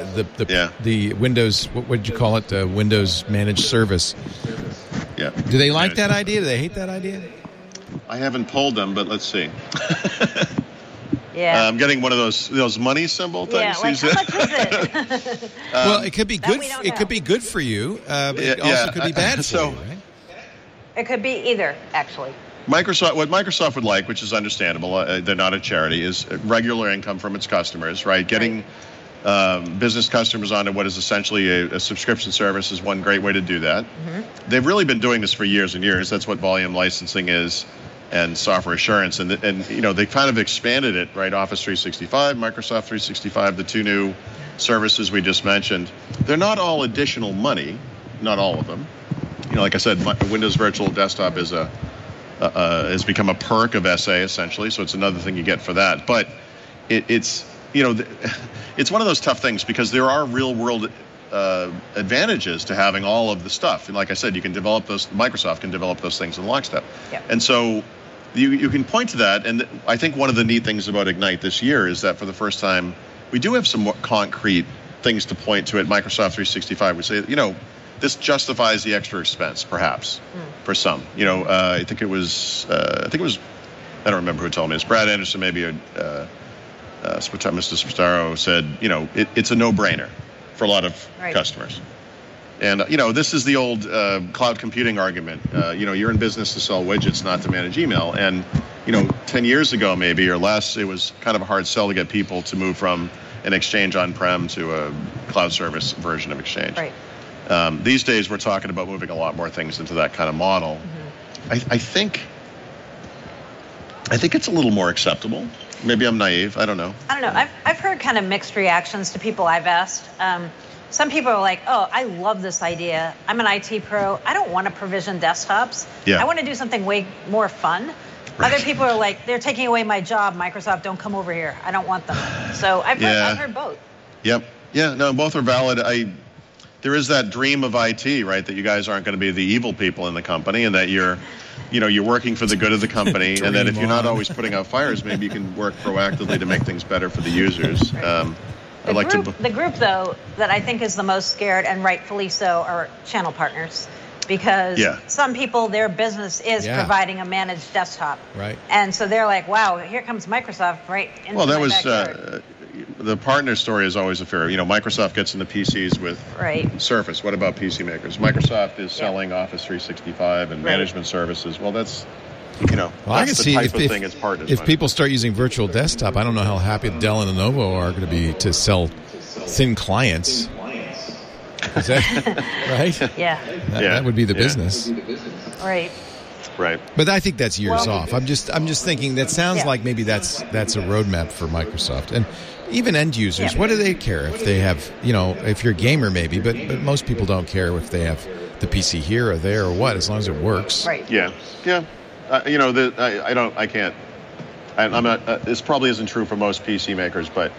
the Windows, what did you call it, Windows Managed Service? Yeah. Do they like that idea? Do they hate that idea? I haven't polled them, but let's see. Yeah. I'm getting one of those money symbol things. Yeah, like how much is it? Well, it could be good. It could be good for you, but it also could be bad for you, right? It could be either, actually. What Microsoft would like, which is understandable, they're not a charity, is regular income from its customers, right? Getting business customers onto what is essentially a subscription service is one great way to do that. Mm-hmm. They've really been doing this for years and years. That's what volume licensing is, and software assurance. And they kind of expanded it, right? Office 365, Microsoft 365, the 2 new services we just mentioned. They're not all additional money, not all of them. Like I said, Windows Virtual Desktop is has become a perk of SA essentially, so it's another thing you get for that. But it's one of those tough things because there are real world advantages to having all of the stuff. And like I said, Microsoft can develop those things in lockstep. Yep. And so you can point to that. And I think one of the neat things about Ignite this year is that for the first time, we do have some more concrete things to point to at Microsoft 365. We say, this justifies the extra expense, perhaps, for some. I think it was, I don't remember who told me. It's Brad Anderson, maybe, Mr. Spataro said, it's a no-brainer for a lot of customers. And, this is the old cloud computing argument. You're in business to sell widgets, not to manage email. And, 10 years ago, maybe, or less, it was kind of a hard sell to get people to move from an Exchange on-prem to a cloud service version of Exchange. Right. These days, we're talking about moving a lot more things into that kind of model. Mm-hmm. I think it's a little more acceptable. Maybe I'm naive. I don't know. I've heard kind of mixed reactions to people I've asked. Some people are like, "Oh, I love this idea. I'm an IT pro. I don't want to provision desktops. I want to do something way more fun." Right. Other people are like, "They're taking away my job. Microsoft, don't come over here. I don't want them." So I've heard both. Yep. Yeah. No, both are valid. There is that dream of IT, right? That you guys aren't going to be the evil people in the company, and that you're working for the good of the company, and that if you're not always putting out fires, maybe you can work proactively to make things better for the users. The group, though, that I think is the most scared, and rightfully so, are channel partners. Because some people, their business is providing a managed desktop. Right. And so they're like, wow, here comes Microsoft right into my backyard. The partner story is always a fair. Microsoft gets into PCs with Surface. What about PC makers? Microsoft is selling Office 365 and management services. Well, that's I can see if people start using Virtual Desktop, I don't know how happy Dell and Lenovo are going to be to sell thin clients. Is that right? Yeah. That would be the business. Right. Right. But I think that's years off. I'm just thinking that sounds like maybe that's a roadmap for Microsoft. And even end users, what do they care if they have, if you're a gamer maybe, but most people don't care if they have the PC here or there or what, as long as it works. Right. Yeah. Yeah. I can't. I'm not. This probably isn't true for most PC makers, but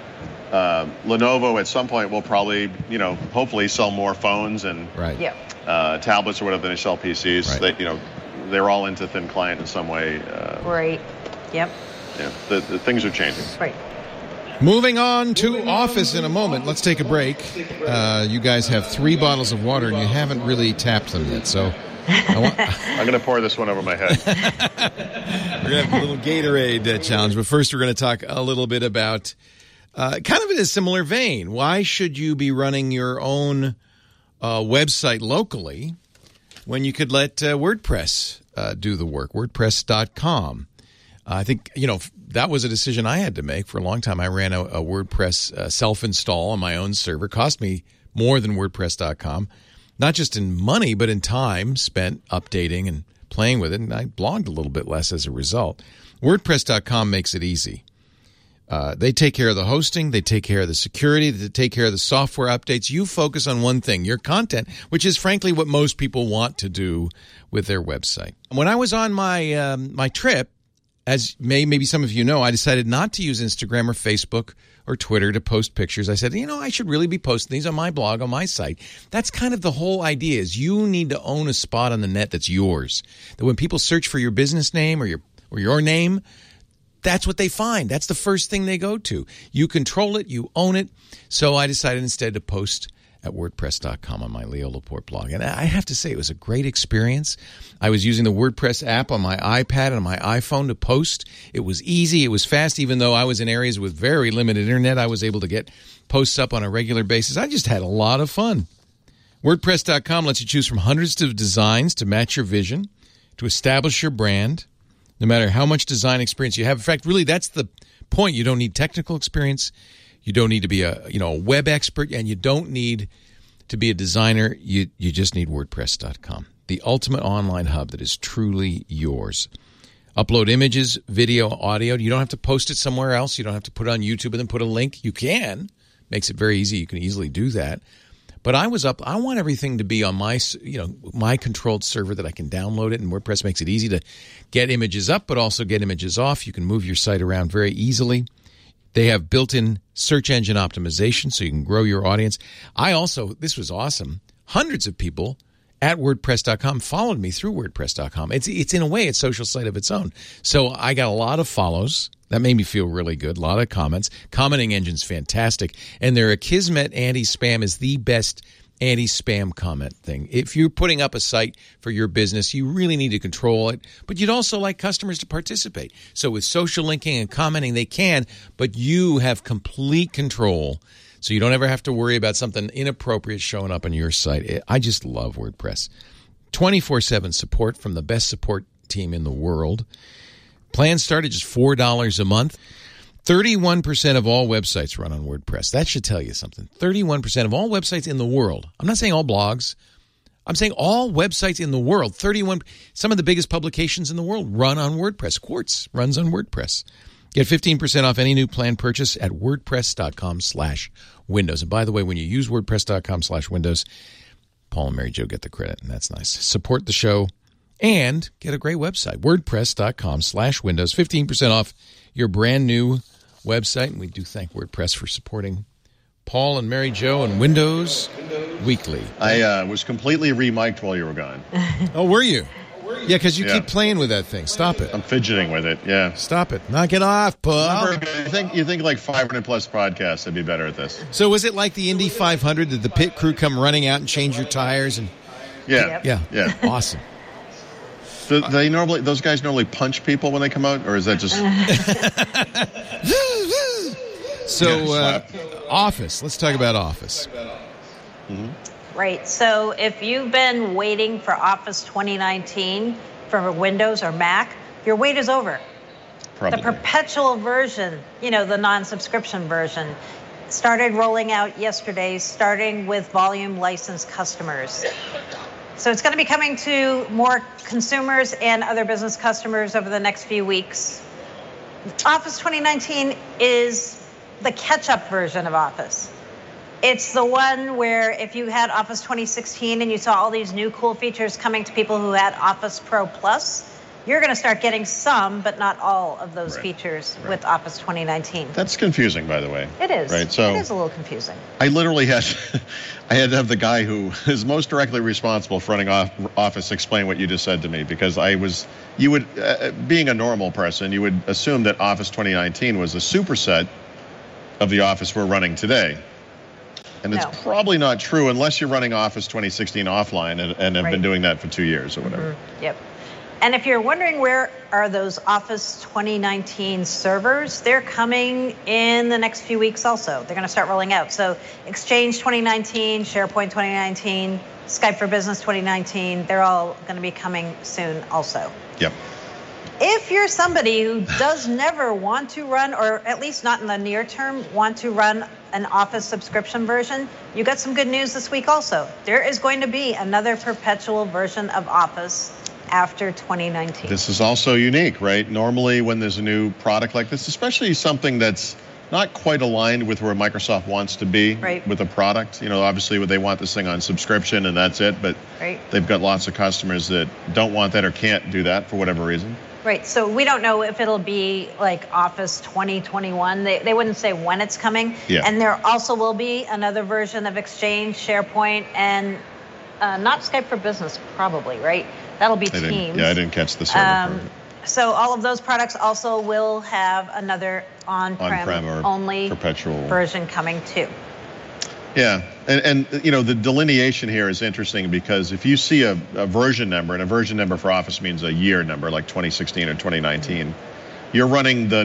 Lenovo at some point will probably, hopefully sell more phones and tablets or whatever than they sell PCs. Right. They're all into thin client in some way. Right. Yep. Yeah. The things are changing. Right. Moving on to Office in a moment. Let's take a break. You guys have 3 bottles of water, and you haven't really tapped them yet, so... I'm going to pour this one over my head. We're going to have a little Gatorade challenge, but first we're going to talk a little bit about, kind of in a similar vein, why should you be running your own website locally when you could let WordPress do the work, WordPress.com. I think, that was a decision I had to make for a long time. I ran a WordPress self-install on my own server. Cost me more than WordPress.com, not just in money, but in time spent updating and playing with it. And I blogged a little bit less as a result. WordPress.com makes it easy. They take care of the hosting. They take care of the security. They take care of the software updates. You focus on one thing, your content, which is frankly what most people want to do with their website. When I was on my my trip, as maybe some of you know, I decided not to use Instagram or Facebook or Twitter to post pictures. I said, I should really be posting these on my blog, on my site. That's kind of the whole idea, is you need to own a spot on the net that's yours. That when people search for your business name or your name, that's what they find. That's the first thing they go to. You control it. You own it. So I decided instead to post at WordPress.com on my Leo Laporte blog. And I have to say, it was a great experience. I was using the WordPress app on my iPad and on my iPhone to post. It was easy. It was fast. Even though I was in areas with very limited internet, I was able to get posts up on a regular basis. I just had a lot of fun. WordPress.com lets you choose from hundreds of designs to match your vision, to establish your brand, no matter how much design experience you have. In fact, really, that's the point. You don't need technical experience. You don't need to be a web expert, and you don't need to be a designer. You just need WordPress.com, the ultimate online hub that is truly yours. Upload images, video, audio. You don't have to post it somewhere else. You don't have to put it on YouTube and then put a link. You can. Makes it very easy. You can easily do that. But I want everything to be on my controlled server that I can download it, and WordPress makes it easy to get images up, but also get images off. You can move your site around very easily. They have built-in search engine optimization so you can grow your audience. This was awesome, hundreds of people at WordPress.com followed me through WordPress.com. It's in a way, a social site of its own. So I got a lot of follows. That made me feel really good. A lot of comments. Commenting engine's fantastic. And their Akismet anti-spam is the best anti-spam comment thing. If you're putting up a site for your business, you really need to control it, but you'd also like customers to participate. So with social linking and commenting, they can, but you have complete control, so you don't ever have to worry about something inappropriate showing up on your site. I just love WordPress. 24/7 support from the best support team in the world. Plans start at just $4 a month. 31% of all websites run on WordPress. That should tell you something. 31% of all websites in the world. I'm not saying all blogs. I'm saying all websites in the world. 31. Some of the biggest publications in the world run on WordPress. Quartz runs on WordPress. Get 15% off any new plan purchase at WordPress.com/Windows. And by the way, when you use WordPress.com/Windows, Paul and Mary Jo get the credit, and that's nice. Support the show and get a great website. WordPress.com/Windows. 15% off your brand new website. And we do thank WordPress for supporting Paul and Mary Jo and Windows Weekly. I was completely remiked while you were gone. Oh, were you? Yeah, because you keep playing with that thing. Stop it. I'm fidgeting with it, yeah. Stop it. Knock it off, Paul. You think like 500 plus podcasts would be better at this. So was it like the Indy 500? Did the pit crew come running out and change your tires? And Yeah. Awesome. Those guys normally punch people when they come out, or is that just... So, Office. Let's talk about Office. Mm-hmm. Right. So if you've been waiting for Office 2019 for Windows or Mac, your wait is over. Probably. The perpetual version, the non-subscription version, started rolling out yesterday, starting with volume licensed customers. So it's going to be coming to more consumers and other business customers over the next few weeks. Office 2019 is the catch-up version of Office. It's the one where if you had Office 2016 and you saw all these new cool features coming to people who had Office Pro Plus, you're going to start getting some, but not all of those features with Office 2019. That's confusing, by the way. It is. Right. So it is a little confusing. I literally had to have the guy who is most directly responsible for running Office explain what you just said to me, because you would, being a normal person, you would assume that Office 2019 was a superset of the Office we're running today. And it's probably not true unless you're running Office 2016 offline and have been doing that for 2 years or whatever. Yep. And if you're wondering where are those Office 2019 servers, they're coming in the next few weeks also. They're going to start rolling out. So Exchange 2019, SharePoint 2019, Skype for Business 2019, they're all going to be coming soon also. Yep. If you're somebody who does never want to run, or at least not in the near term, want to run an Office subscription version, you got some good news this week also. There is going to be another perpetual version of Office after 2019. This is also unique, right? Normally when there's a new product like this, especially something that's not quite aligned with where Microsoft wants to be with a product, you know, obviously they want this thing on subscription and that's it, but they've got lots of customers that don't want that or can't do that for whatever reason. Right, so we don't know if it'll be like Office 2021. They wouldn't say when it's coming. Yeah. And there also will be another version of Exchange, SharePoint, and not Skype for Business probably, right? That'll be Teams. I didn't catch the server part. So all of those products also will have another on-prem or only perpetual version coming too. Yeah, and you know, the delineation here is interesting because if you see a version number, and a version number for Office means a year number, like 2016 or 2019, you're running the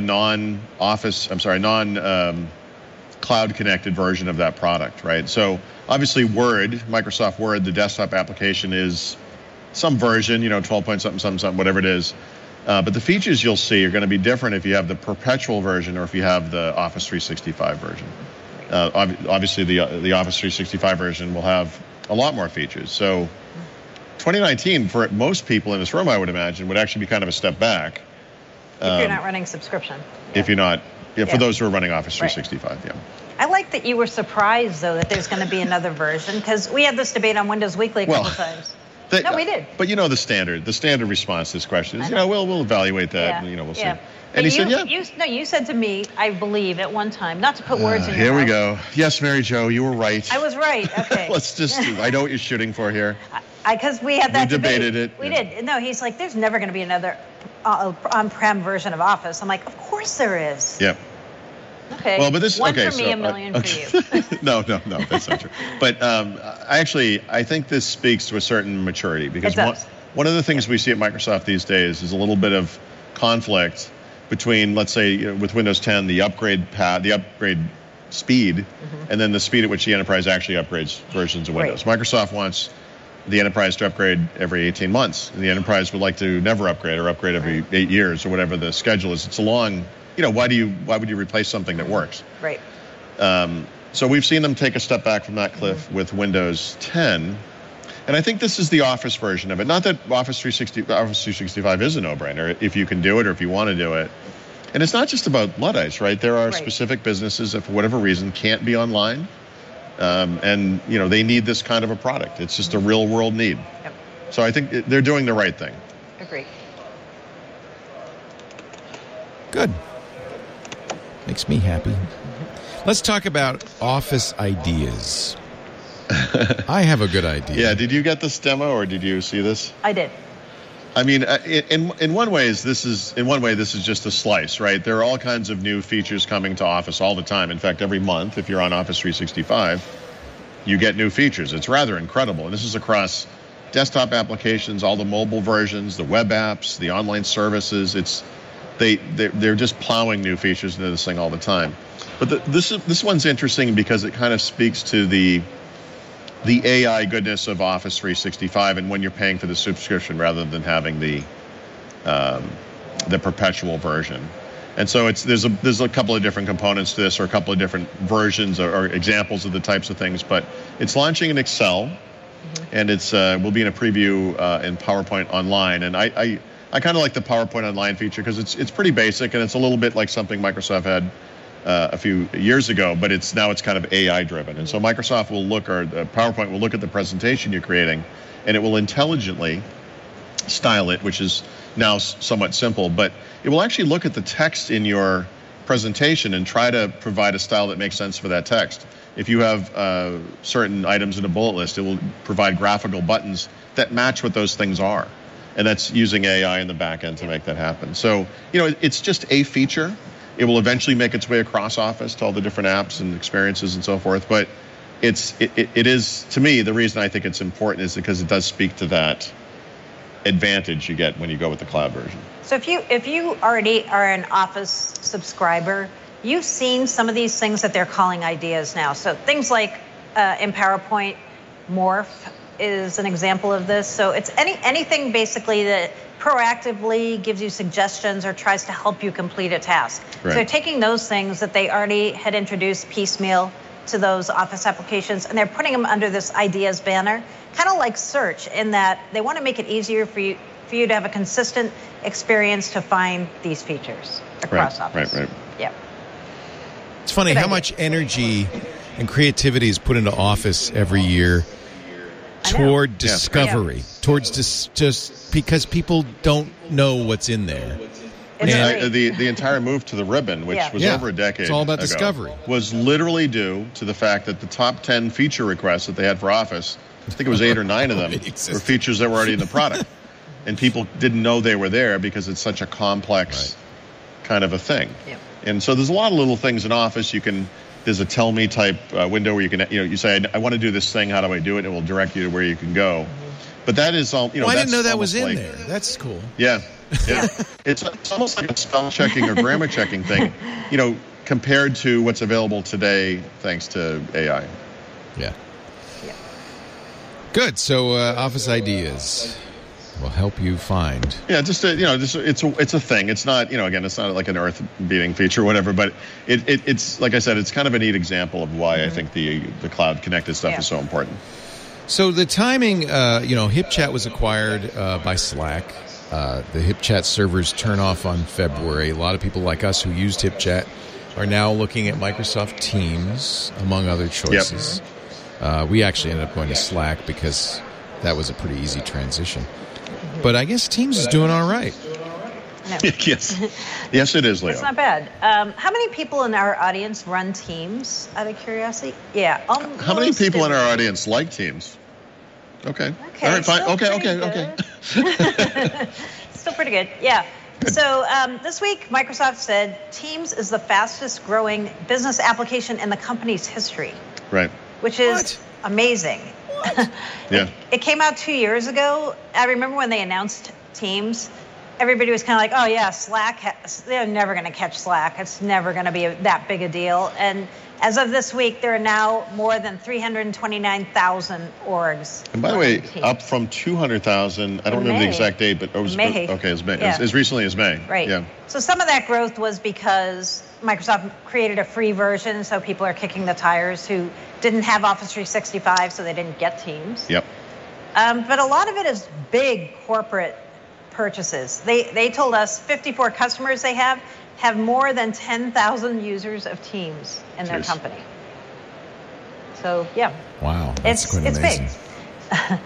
non-cloud-connected version of that product, right? So obviously Word, Microsoft Word, the desktop application is some version, you know, 12 point something, whatever it is. But the features you'll see are going to be different if you have the perpetual version or if you have the Office 365 version. Obviously, the Office 365 version will have a lot more features. So 2019, for most people in this room, I would imagine, would actually be kind of a step back. If you're not running subscription. If you're not, for those who are running Office 365, I like that you were surprised, though, that there's going to be another version, because we had this debate on Windows Weekly a couple times. No, we did. But you know the standard response to this question is, we'll evaluate that, and, we'll see. And he said, you said to me, I believe, at one time, not to put words in your mouth. Here we go. Yes, Mary Jo, you were right. I was right. Okay. I know what you're shooting for here. Because we had that debate. We debated it. We did. No, he's like, there's never going to be another on-prem version of Office. I'm like, of course there is. Yep. Okay. Well, but this one for me, a million for you. No, that's not true. But I think this speaks to a certain maturity, because one of the things we see at Microsoft these days is a little bit of conflict between, let's say, with Windows 10, the upgrade speed, and then the speed at which the enterprise actually upgrades versions of Windows. Microsoft wants the enterprise to upgrade every 18 months, and the enterprise would like to never upgrade or upgrade every 8 years or whatever the schedule is. It's a long, why would you replace something that works? Right. So we've seen them take a step back from that cliff with Windows 10. And I think this is the Office version of it. Not that Office 365 is a no-brainer if you can do it or if you want to do it. And it's not just about Luddites, right? There are specific businesses that, for whatever reason, can't be online. And, they need this kind of a product. It's just a real-world need. Yep. So I think they're doing the right thing. Agree. Good. Makes me happy. Let's talk about Office ideas. I have a good idea. Yeah, did you get this demo or did you see this? I did. I mean, in one way, this is just a slice, right? There are all kinds of new features coming to Office all the time. In fact, every month, if you're on Office 365, you get new features. It's rather incredible. And this is across desktop applications, all the mobile versions, the web apps, the online services. They're just plowing new features into this thing all the time. But this one's interesting because it kind of speaks to the AI goodness of Office 365 and when you're paying for the subscription rather than having the perpetual version. And so there's a couple of different components to this, or a couple of different versions or examples of the types of things. But it's launching in Excel, and it's will be in a preview in PowerPoint Online. And I kind of like the PowerPoint Online feature because it's pretty basic, and it's a little bit like something Microsoft had a few years ago, but it's kind of AI driven. And so Microsoft will PowerPoint will look at the presentation you're creating, and it will intelligently style it, which is now somewhat simple, but it will actually look at the text in your presentation and try to provide a style that makes sense for that text. If you have certain items in a bullet list, it will provide graphical buttons that match what those things are. And that's using AI in the back end to make that happen. So, it's just a feature. It will eventually make its way across Office to all the different apps and experiences and so forth. But it is, to me, the reason I think it's important is because it does speak to that advantage you get when you go with the cloud version. So if you already are an Office subscriber, you've seen some of these things that they're calling ideas now. So things like in PowerPoint, Morph is an example of this. So it's anything basically that proactively gives you suggestions or tries to help you complete a task. Right. So taking those things that they already had introduced piecemeal to those Office applications, and they're putting them under this ideas banner, kind of like search, in that they want to make it easier for you to have a consistent experience to find these features across Office. Right. Yeah. It's funny how much energy and creativity is put into Office every year toward discovery, towards just because people don't know what's in there. The entire move to the ribbon, which was over a decade it's all about ago, discovery, was literally due to the fact that the top 10 feature requests that they had for Office, I think it was 8 or 9 of them, were features that were already in the product. And people didn't know they were there because it's such a complex kind of a thing. Yeah. And so there's a lot of little things in Office. There's a tell me type window where you can, you say, I want to do this thing. How do I do it? It will direct you to where you can go. But that is all, I didn't know that was in there. That's cool. Yeah. It's almost like a spell checking or grammar checking thing, compared to what's available today thanks to AI. Yeah. Good. So Office Ideas will help you find. Yeah, just it's a thing. It's not, again, it's not like an earth-beating feature or whatever, but it's like I said, it's kind of a neat example of why I think the cloud connected stuff is so important. So the timing, HipChat was acquired by Slack. The HipChat servers turn off on February. A lot of people like us who used HipChat are now looking at Microsoft Teams, among other choices. Yep. We actually ended up going to Slack because that was a pretty easy transition. But I guess Teams is doing all right. No. Yes, it is, Leo. It's not bad. How many people in our audience run Teams, out of curiosity? Yeah. How many people in our audience like Teams? Okay. All right, fine. Okay. Still pretty good. Yeah. Good. So this week, Microsoft said Teams is the fastest growing business application in the company's history. Right. Which is amazing. Yeah. It came out 2 years ago. I remember when they announced Teams, everybody was kind of like, oh, yeah, Slack, they're never going to catch Slack. It's never going to be that big a deal. And as of this week, there are now more than 329,000 orgs. And by the way, up from 200,000, I don't remember the exact date, but it was May. Okay, it was May. Yeah. As recently as May. Right. Yeah. So some of that growth was because Microsoft created a free version, so people are kicking the tires who didn't have Office 365, so they didn't get Teams. Yep. But a lot of it is big corporate purchases. They told us 54 customers they have more than 10,000 users of Teams in their company. So, yeah. Wow, that's quite amazing. Big.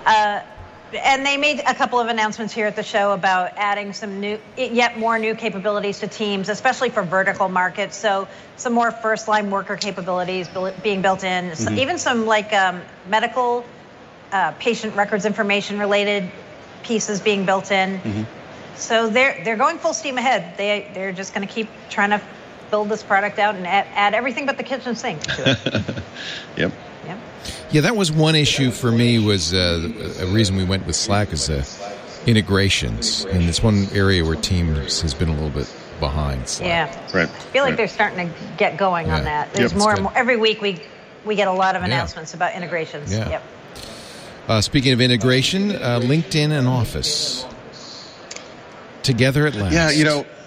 And they made a couple of announcements here at the show about adding yet more new capabilities to Teams, especially for vertical markets. So some more first-line worker capabilities being built in, even some like medical patient records information related pieces being built in. Mm-hmm. So they're going full steam ahead. They're just going to keep trying to build this product out and add everything but the kitchen sink to it. Yep. Yeah, that was one issue for me. Was a reason we went with Slack is integrations, and it's one area where Teams has been a little bit behind Slack. Yeah, right. I feel like they're starting to get going on that. There's more and more every week. We get a lot of announcements about integrations. Yeah. Yep. Speaking of integration, LinkedIn and Office together at last. Yeah,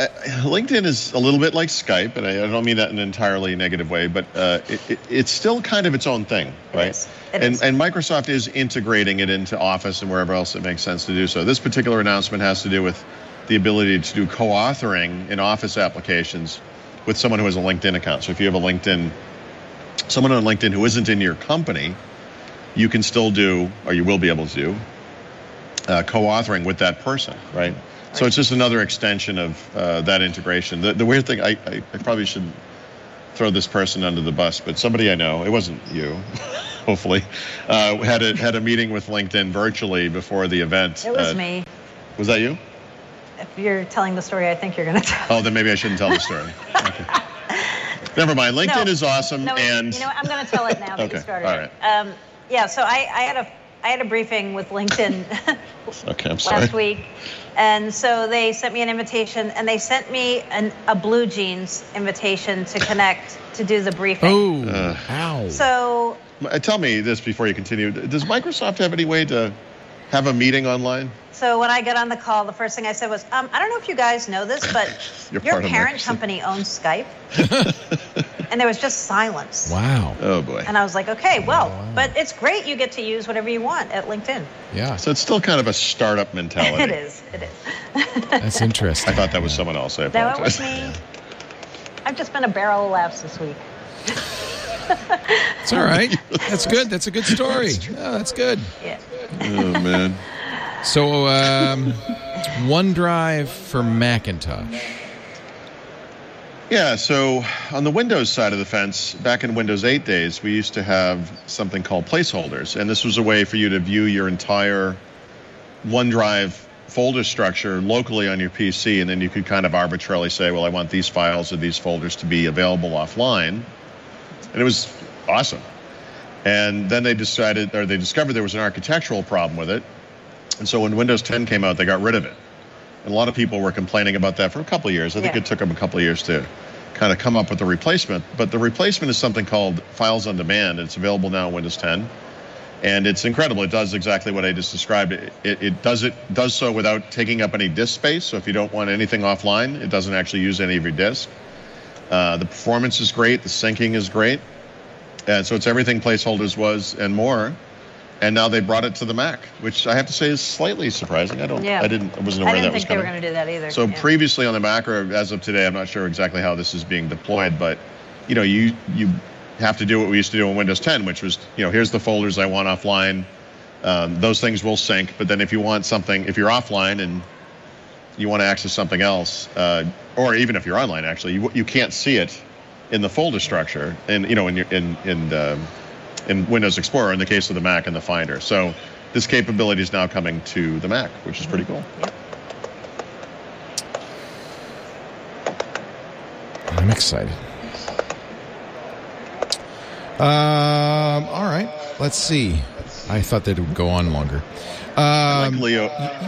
LinkedIn is a little bit like Skype, and I don't mean that in an entirely negative way, but it's still kind of its own thing, right? It is. And Microsoft is integrating it into Office and wherever else it makes sense to do so. This particular announcement has to do with the ability to do co-authoring in Office applications with someone who has a LinkedIn account. So if you have someone on LinkedIn who isn't in your company, you can still do, or you will be able to do, co-authoring with that person, right? So it's just another extension of that integration. The weird thing, I probably shouldn't throw this person under the bus, but somebody I know, it wasn't you, hopefully, had a meeting with LinkedIn virtually before the event. It was me. Was that you? If you're telling the story, I think you're going to tell. Oh, then maybe I shouldn't tell the story. Okay. Never mind. LinkedIn is awesome, and you know what? I'm going to tell it now that okay. you started. All right. Yeah. So I had a briefing with LinkedIn Okay, I'm sorry. last week, and so they sent me an invitation, and they sent me a Blue Jeans invitation to connect to do the briefing. Oh, ow. So Tell me this before you continue. Does Microsoft have any way to have a meeting online? So when I got on the call, the first thing I said was, I don't know if you guys know this, but You're your part of parent Microsoft. company owns Skype. And there was just silence. Wow. Oh, boy. And I was like, okay, well, but it's great you get to use whatever you want at LinkedIn. Yeah. So it's still kind of a startup mentality. It is. That's interesting. I thought that was someone else. I No, apologize. it was me. I've just been a barrel of laughs this week. It's all right. That's good. That's a good story. Oh, that's good. Yeah. Oh, man. So, OneDrive for Macintosh. Yeah, so on the Windows side of the fence, back in Windows 8 days, we used to have something called placeholders. And this was a way for you to view your entire OneDrive folder structure locally on your PC. And then you could kind of arbitrarily say, well, I want these files or these folders to be available offline. And it was awesome. And then they discovered there was an architectural problem with it. And so when Windows 10 came out, they got rid of it. And a lot of people were complaining about that for a couple of years. I think it took them a couple of years to kind of come up with the replacement. But the replacement is something called Files on Demand. It's available now in Windows 10. And it's incredible. It does exactly what I just described. It does so without taking up any disk space. So if you don't want anything offline, it doesn't actually use any of your disk. The performance is great. The syncing is great. And so it's everything placeholders was and more. And now they brought it to the Mac, which I have to say is slightly surprising. I wasn't aware I that didn't was think they were coming. going to do that either. So Yeah. previously on the Mac, or as of today, I'm not sure exactly how this is being deployed, but you have to do what we used to do in Windows 10, which was, here's the folders I want offline. Those things will sync, but then if you're offline and you want to access something else, or even if you're online, actually, you can't see it in the folder structure, and in Windows Explorer, in the case of the Mac and the Finder. So this capability is now coming to the Mac, which is pretty cool. Yep. I'm excited. All right. Let's see. I thought that it would go on longer. I like Leo.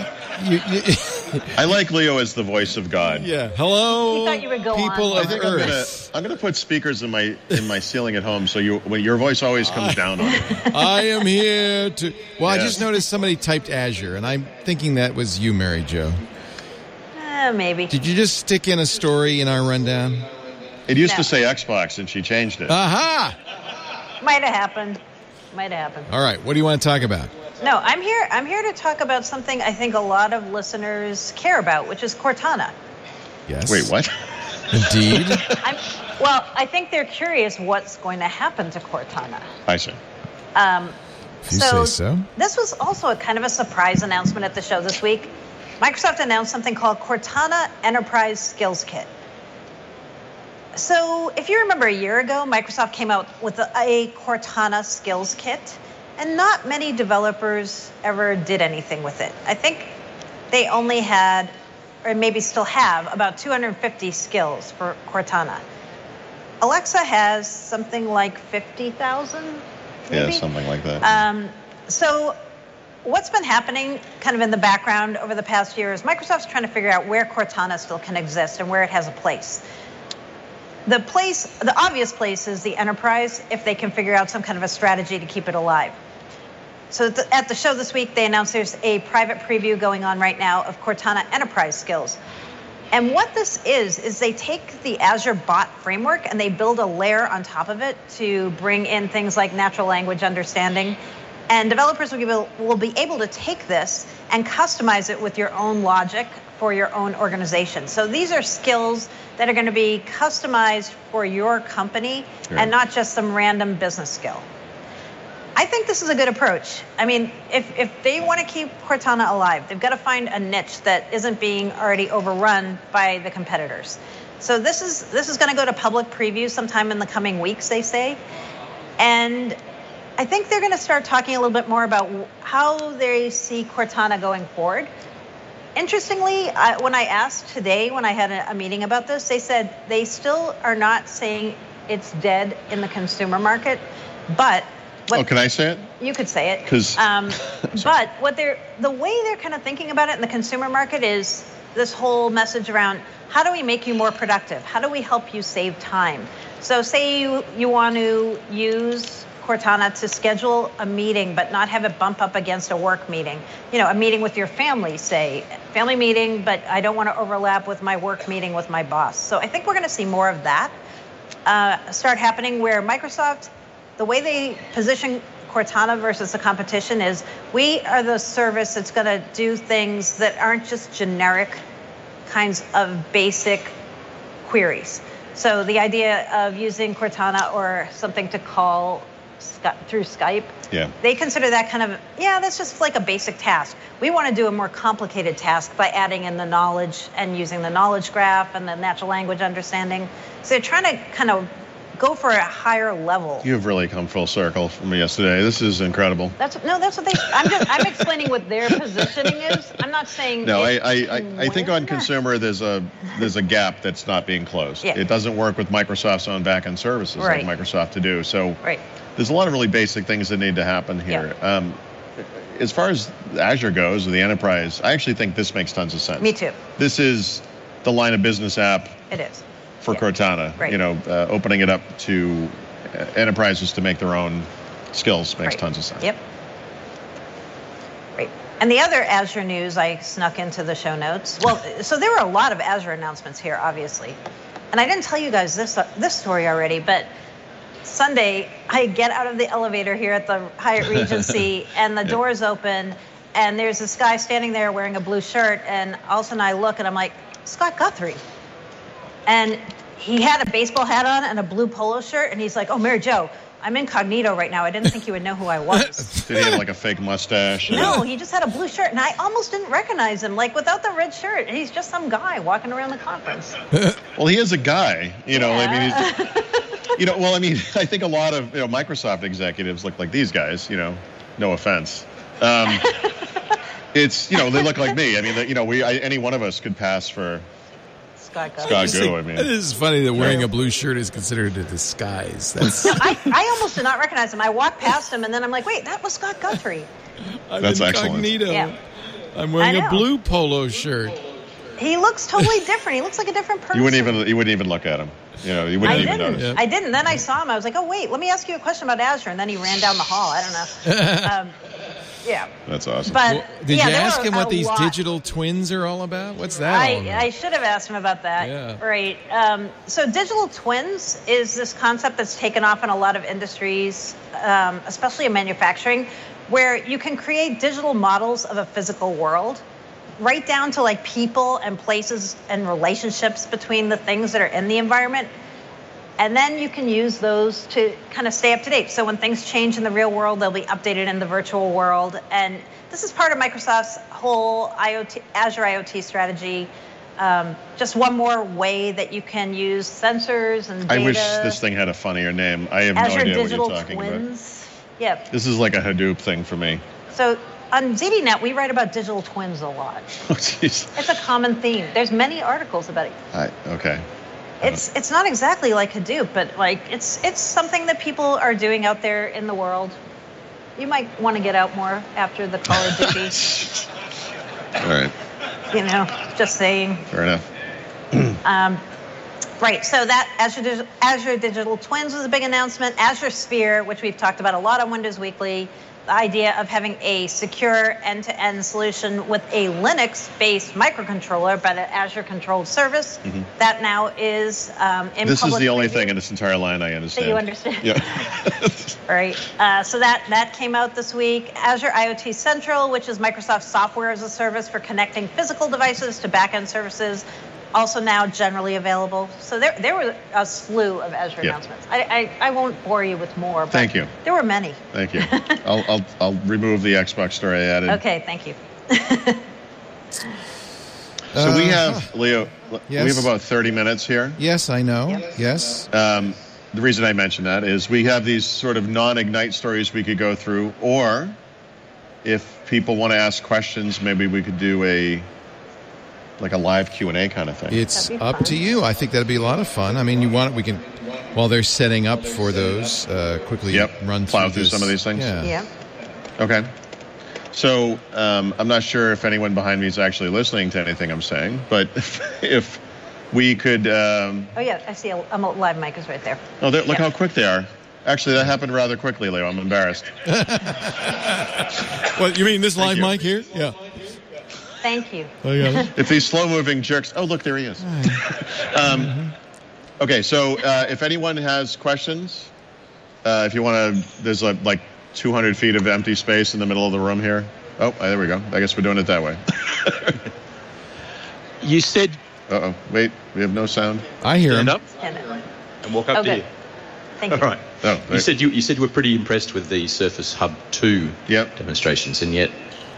I like Leo as the voice of God. Yeah. Hello, You thought you would go people on. of I think Earth. I'm gonna put speakers in my ceiling at home, so your voice always comes down on me. I am here to. Well, I Yes. just noticed somebody typed Azure, and I'm thinking that was you, Mary Jo. Maybe. Did you just stick in a story in our rundown? It used No. to say Xbox, and she changed it. Aha! Might have happened. All right. What do you want to talk about? No, I'm here to talk about something I think a lot of listeners care about, which is Cortana. Yes. Wait, what? Indeed. I think they're curious what's going to happen to Cortana. I see. If you say so. This was also a kind of a surprise announcement at the show this week. Microsoft announced something called Cortana Enterprise Skills Kit. So if you remember a year ago, Microsoft came out with a Cortana Skills Kit, and not many developers ever did anything with it. I think they only had, or maybe still have, about 250 skills for Cortana. Alexa has something like 50,000, maybe? Yeah, something like that. So what's been happening kind of in the background over the past year is Microsoft's trying to figure out where Cortana still can exist and where it has a place. The obvious place is the enterprise, if they can figure out some kind of a strategy to keep it alive. So at the show this week, they announced there's a private preview going on right now of Cortana Enterprise skills. And what this is they take the Azure Bot framework and they build a layer on top of it to bring in things like natural language understanding. And developers will be able to take this and customize it with your own logic for your own organization. So these are skills that are going to be customized for your company and not just some random business skill. I think this is a good approach. I mean, if they want to keep Cortana alive, they've got to find a niche that isn't being already overrun by the competitors. So this is going to go to public preview sometime in the coming weeks, they say. And I think they're going to start talking a little bit more about how they see Cortana going forward. Interestingly, when I asked today, when I had a meeting about this, they said they still are not saying it's dead in the consumer market, but can I say it? You could say it. But the way they're kind of thinking about it in the consumer market is this whole message around how do we make you more productive? How do we help you save time? So say you want to use Cortana to schedule a meeting, but not have it bump up against a work meeting. You know, a meeting with your family, say, family meeting, but I don't want to overlap with my work meeting with my boss. So I think we're going to see more of that start happening where Microsoft, the way they position Cortana versus the competition is we are the service that's going to do things that aren't just generic kinds of basic queries. So the idea of using Cortana or something to call through Skype, they consider that kind of, that's just like a basic task. We want to do a more complicated task by adding in the knowledge and using the knowledge graph and the natural language understanding. So they're trying to kind of go for a higher level. You've really come full circle from yesterday. This is incredible. That's what they. I'm explaining what their positioning is. I'm not saying. No, I think on consumer there's a gap that's not being closed. Yeah. It doesn't work with Microsoft's own backend services like Microsoft to do. So there's a lot of really basic things that need to happen here. Yeah. As far as Azure goes, or the enterprise, I actually think this makes tons of sense. Me too. This is the line of business app. It is. For Cortana, opening it up to enterprises to make their own skills makes tons of sense. Yep. Right. And the other Azure news I snuck into the show notes. Well, so there were a lot of Azure announcements here, obviously. And I didn't tell you guys this story already, but Sunday, I get out of the elevator here at the Hyatt Regency, and the doors open, and there's this guy standing there wearing a blue shirt, and all of a sudden I look, and I'm like, Scott Guthrie. And he had a baseball hat on and a blue polo shirt, and he's like, oh, Mary Jo, I'm incognito right now. I didn't think you would know who I was. Did he have like a fake mustache? No, he just had a blue shirt, and I almost didn't recognize him. Like, without the red shirt, he's just some guy walking around the conference. Well, he is a guy, I mean, he's, I think a lot of Microsoft executives look like these guys, no offense. It's, they look like me. I mean, any one of us could pass for Scott Gu, I mean. It is funny that wearing a blue shirt is considered a disguise. That's... No, I almost did not recognize him. I walked past him, and then I'm like, wait, that was Scott Guthrie. That's incognito. Yeah. I'm wearing a blue polo shirt. He looks totally different. He looks like a different person. You wouldn't even look at him. You wouldn't even notice. Yeah. I didn't. Then I saw him. I was like, oh, wait, let me ask you a question about Azure. And then he ran down the hall. I don't know. Yeah. That's awesome. But did you ask him what these digital twins are all about? What's that all about? I should have asked him about that. Yeah. Right. So digital twins is this concept that's taken off in a lot of industries, especially in manufacturing, where you can create digital models of a physical world, right down to like people and places and relationships between the things that are in the environment. And then you can use those to kind of stay up to date. So when things change in the real world, they'll be updated in the virtual world. And this is part of Microsoft's whole Azure IoT strategy. Just one more way that you can use sensors and data. I wish this thing had a funnier name. I have Azure no idea Digital what you're talking Twins. about. Yeah. This is like a Hadoop thing for me. So on ZDNet, we write about digital twins a lot. Oh, jeez. It's a common theme. There's many articles about it. Okay. It's not exactly like Hadoop, but like it's something that people are doing out there in the world. You might want to get out more after the Call of Duty. All right. Just saying. Fair enough. Right. So that Azure Digital Twins was a big announcement. Azure Sphere, which we've talked about a lot on Windows Weekly, the idea of having a secure end-to-end solution with a Linux-based microcontroller, but an Azure-controlled service. That now is in This is public the only preview. thing in this entire line I understand. That you understand? Yeah. Right. So that came out this week. Azure IoT Central, which is Microsoft software as a service for connecting physical devices to back-end services, also now generally available. So there were a slew of Azure announcements. I won't bore you with more. But Thank you. There were many. Thank you. I'll remove the Xbox story I added. Okay, thank you. So we have, Leo, Yes. we have about 30 minutes here. Yes, I know. Yep. Yes. The reason I mention that is we have these sort of non-Ignite stories we could go through, or if people want to ask questions, maybe we could do a live Q&A kind of thing. It's That'd be up fun. to you. I think that'd be a lot of fun. I mean, we can, while they're setting up for those, quickly run plow through this. some of these things. Yeah. Okay. So I'm not sure if anyone behind me is actually listening to anything I'm saying, but if we could... Oh, yeah, I see a live mic is right there. Oh, look how quick they are. Actually, that happened rather quickly, Leo. I'm embarrassed. What, you mean this live you. mic here? Yeah. Thank you. Oh, yeah. If these slow-moving jerks... Oh, look, there he is. Okay, so if anyone has questions, if you want to... There's like 200 feet of empty space in the middle of the room here. Oh, there we go. I guess we're doing it that way. You said Uh-oh. Wait, we have no sound. I hear him. stand up And, and walk up okay. to you. Thank you. All right. Oh, You said you were pretty impressed with the Surface Hub 2 Yep. demonstrations, and yet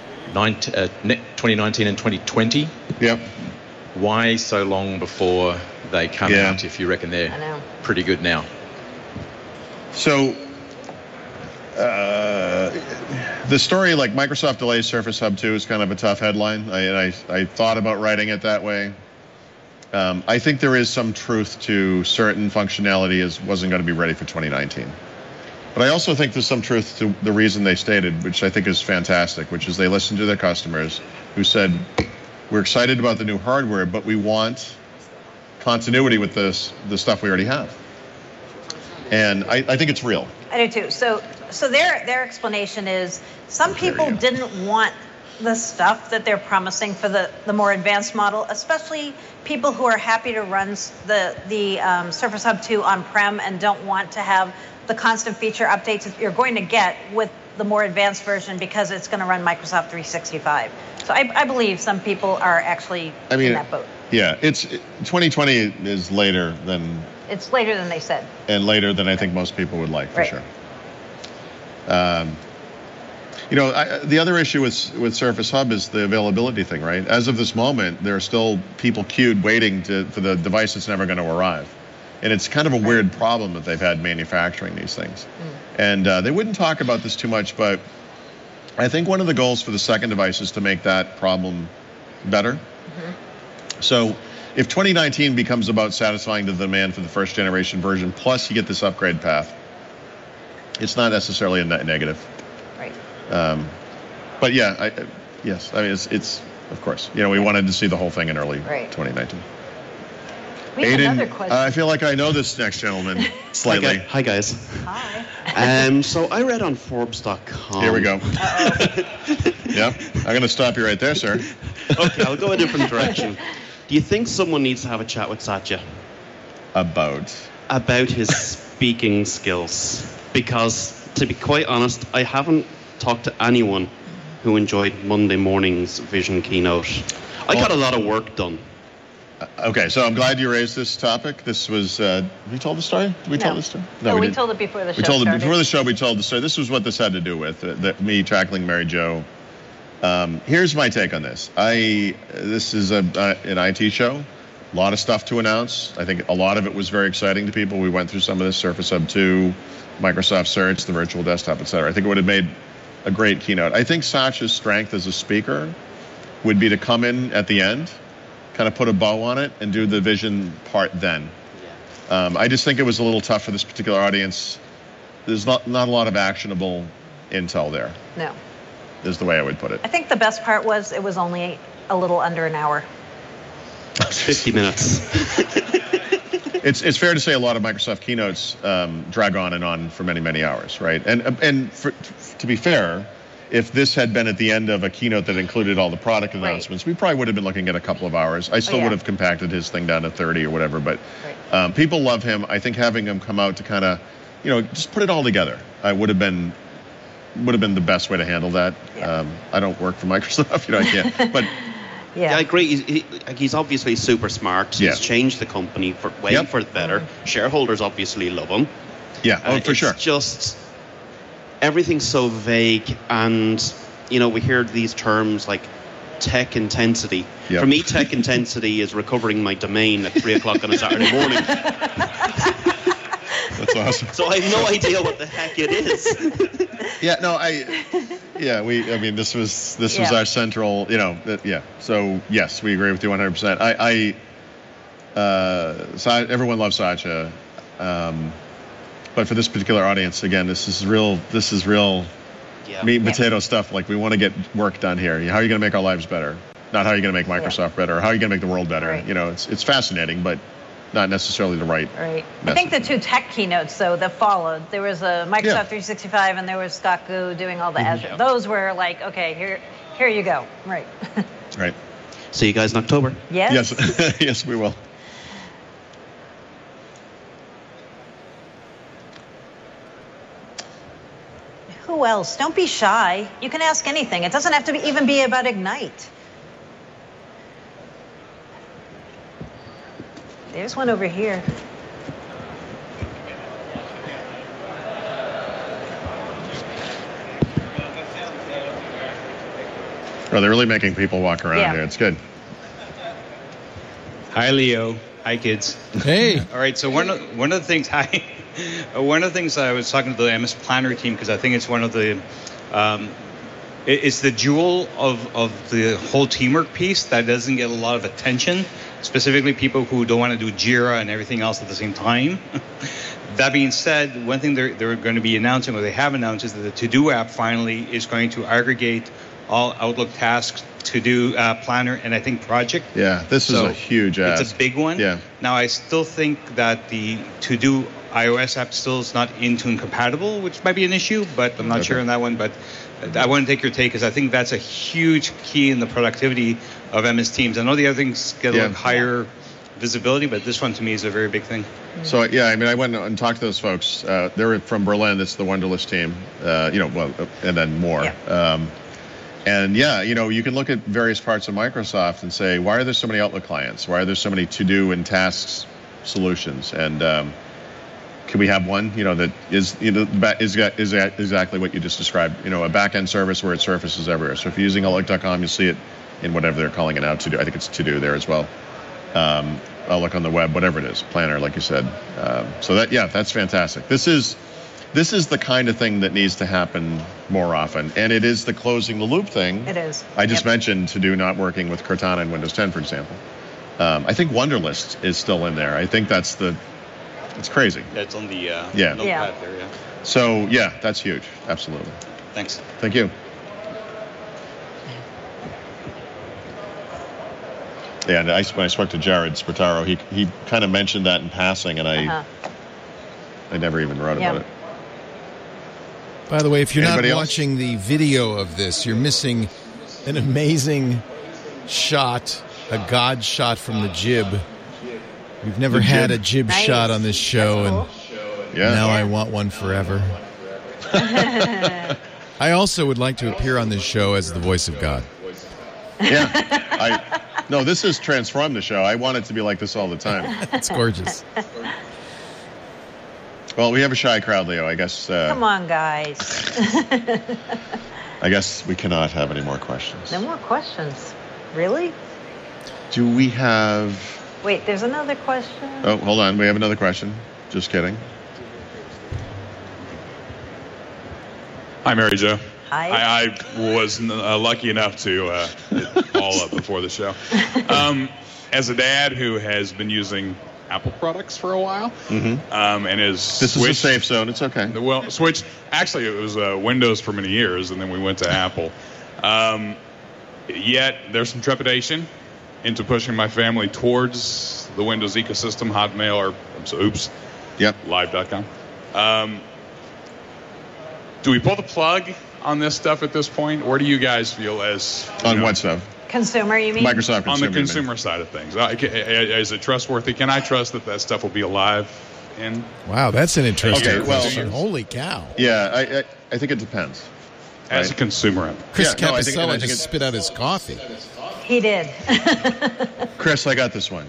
2019 and 2020, Yep. why so long before they come Yeah. out if you reckon they're I know. pretty good now? So, the story, like Microsoft delays Surface Hub 2, is kind of a tough headline. I thought about writing it that way. I think there is some truth to certain functionality wasn't going to be ready for 2019. But I also think there's some truth to the reason they stated, which I think is fantastic, which is they listened to their customers who said, we're excited about the new hardware, but we want continuity with the stuff we already have. And I think it's real. I do too. So their explanation is some people didn't want the stuff that they're promising for the more advanced model, especially people who are happy to run the Surface Hub 2 on-prem and don't want to have the constant feature updates that you're going to get with the more advanced version because it's going to run Microsoft 365. So I believe some people are actually in that boat. Yeah, 2020 is later than... It's later than they said. And later than I think most people would like, for Right. sure. The other issue with Surface Hub is the availability thing, right? As of this moment, there are still people queued waiting for the device that's never going to arrive. And it's kind of a weird problem that they've had manufacturing these things. And they wouldn't talk about this too much, but I think one of the goals for the second device is to make that problem better. So if 2019 becomes about satisfying the demand for the first generation version, plus you get this upgrade path, it's not necessarily a negative. Right. But yeah, yes, I mean, it's of course, we wanted to see the whole thing in early Right. 2019. We have another Aiden, question. I feel like I know this next gentleman slightly. Hi guys. Hi. So I read on Forbes.com. Here we go. Yep, I'm going to stop you right there, sir. Okay, I'll go a different direction. Do you think someone needs to have a chat with Satya About his speaking skills? Because, to be quite honest, I haven't talked to anyone who enjoyed Monday morning's Vision keynote. I got a lot of work done. Okay, so I'm glad you raised this topic. This was, we told the story? Did we tell the story? No, we didn't. told it before the show We told it started. before the show. We told the story. This was what this had to do with me tackling Mary Jo. Here's my take on this. This is an IT show. A lot of stuff to announce. I think a lot of it was very exciting to people. We went through some of this: Surface Hub 2, Microsoft Search, the virtual desktop, etc. I think it would have made a great keynote. I think Satya's strength as a speaker would be to come in at the end, kind of put a bow on it, and do the vision part then. I just think it was a little tough for this particular audience. There's not a lot of actionable intel there, No. is the way I would put it. I think the best part was it was only a little under an hour. 50 minutes. it's fair to say a lot of Microsoft keynotes drag on and on for many, many hours, right? And to be fair, if this had been at the end of a keynote that included all the product announcements, we probably would have been looking at a couple of hours. I still would have compacted his thing down to 30 or whatever, but people love him. I think having him come out to kind of, just put it all together would have been the best way to handle that. I don't work for Microsoft, I can't, but... Yeah, I agree. He's obviously super smart. He's changed the company for the better. Shareholders obviously love him. Yeah, for sure. It's just everything's so vague, and we hear these terms like tech intensity. Yep. For me, tech intensity is recovering my domain at 3:00 on a Saturday morning. That's awesome. So I have no idea what the heck it is. This was our central, So yes, we agree with you 100%. Everyone loves Satya, but for this particular audience, again, this is real meat and potato stuff. Like, we want to get work done here. How are you going to make our lives better? Not how are you going to make Microsoft better? Or how are you going to make the world better? Right. It's fascinating, but not necessarily the right message. I think the two tech keynotes, though, that followed, there was a Microsoft 365 and there was Scott Gu doing all the Azure. Yeah. Those were like, okay, here you go. Right. Right. See you guys in October. Yes. Yes, we will. Who else? Don't be shy. You can ask anything. It doesn't have to even be about Ignite. There's one over here. Oh, they're really making people walk around here. It's good. Hi, Leo. Hi, kids. Hey. All right. So one of the things I was talking to the MS Planner team, because I think it's one of the it's the jewel of the whole teamwork piece that doesn't get a lot of attention. Specifically, people who don't want to do Jira and everything else at the same time. That being said, one thing they're going to be announcing, or they have announced, is that the To-Do app finally is going to aggregate all Outlook tasks, To-Do, Planner, and I think Project. Yeah, this is a huge app. It's a big one. Yeah. Now, I still think that the To-Do iOS app still is not Intune compatible, which might be an issue, but I'm not sure on that one. But I want to take your take, because I think that's a huge key in the productivity of MS Teams. I know the other things get a little higher visibility, but this one to me is a very big thing. So I went and talked to those folks. They were from Berlin. That's the Wunderlist team. And then more. Yeah. You can look at various parts of Microsoft and say, why are there so many Outlook clients? Why are there so many To-Do and tasks solutions? And can we have one, that is exactly what you just described? A back-end service where it surfaces everywhere. So if you're using Outlook.com, you'll see it in whatever they're calling it now. To-Do, I think it's To-Do there as well. Outlook on the web, whatever it is, Planner, like you said. That's fantastic. This is the kind of thing that needs to happen more often, and it is the closing the loop thing. It is. I just mentioned To-Do not working with Cortana in Windows 10, for example. I think Wunderlist is still in there. I think it's crazy. That's on the notepad there, yeah. So, that's huge. Absolutely. Thanks. Thank you. Yeah, and when I spoke to Jared Spataro, he kind of mentioned that in passing, and I never even wrote about it. By the way, if you're not watching the video of this, you're missing an amazing shot, a God shot from the jib. We've never had a jib shot on this show, and now I want one forever. I also would like to appear on this show as the voice of God. Yeah, no, this has transformed the show. I want it to be like this all the time. It's gorgeous. Well, we have a shy crowd, Leo. I guess. Come on, guys. I guess we cannot have any more questions. No more questions. Really? Do we have... Wait, there's another question. Oh, hold on. We have another question. Just kidding. Hi, Mary Jo. Hi. I was lucky enough to all up before the show. As a dad who has been using Apple products for a while, and is this is a safe zone. It's okay. Well, switched. Actually, it was Windows for many years, and then we went to Apple. Yet there's some trepidation, into pushing my family towards the Windows ecosystem, Hotmail, or live.com. Do we pull the plug on this stuff at this point? Where do you guys feel as... On what stuff? Consumer, you mean? Microsoft Consumer. On the consumer side of things. Is it trustworthy? Can I trust that stuff will be alive in... Wow, that's an interesting Okay, well, question. Holy cow. Yeah, I think it depends. As a consumer. Chris Yeah, no, I Capicella think just spit out his coffee. He did. Chris, I got this one.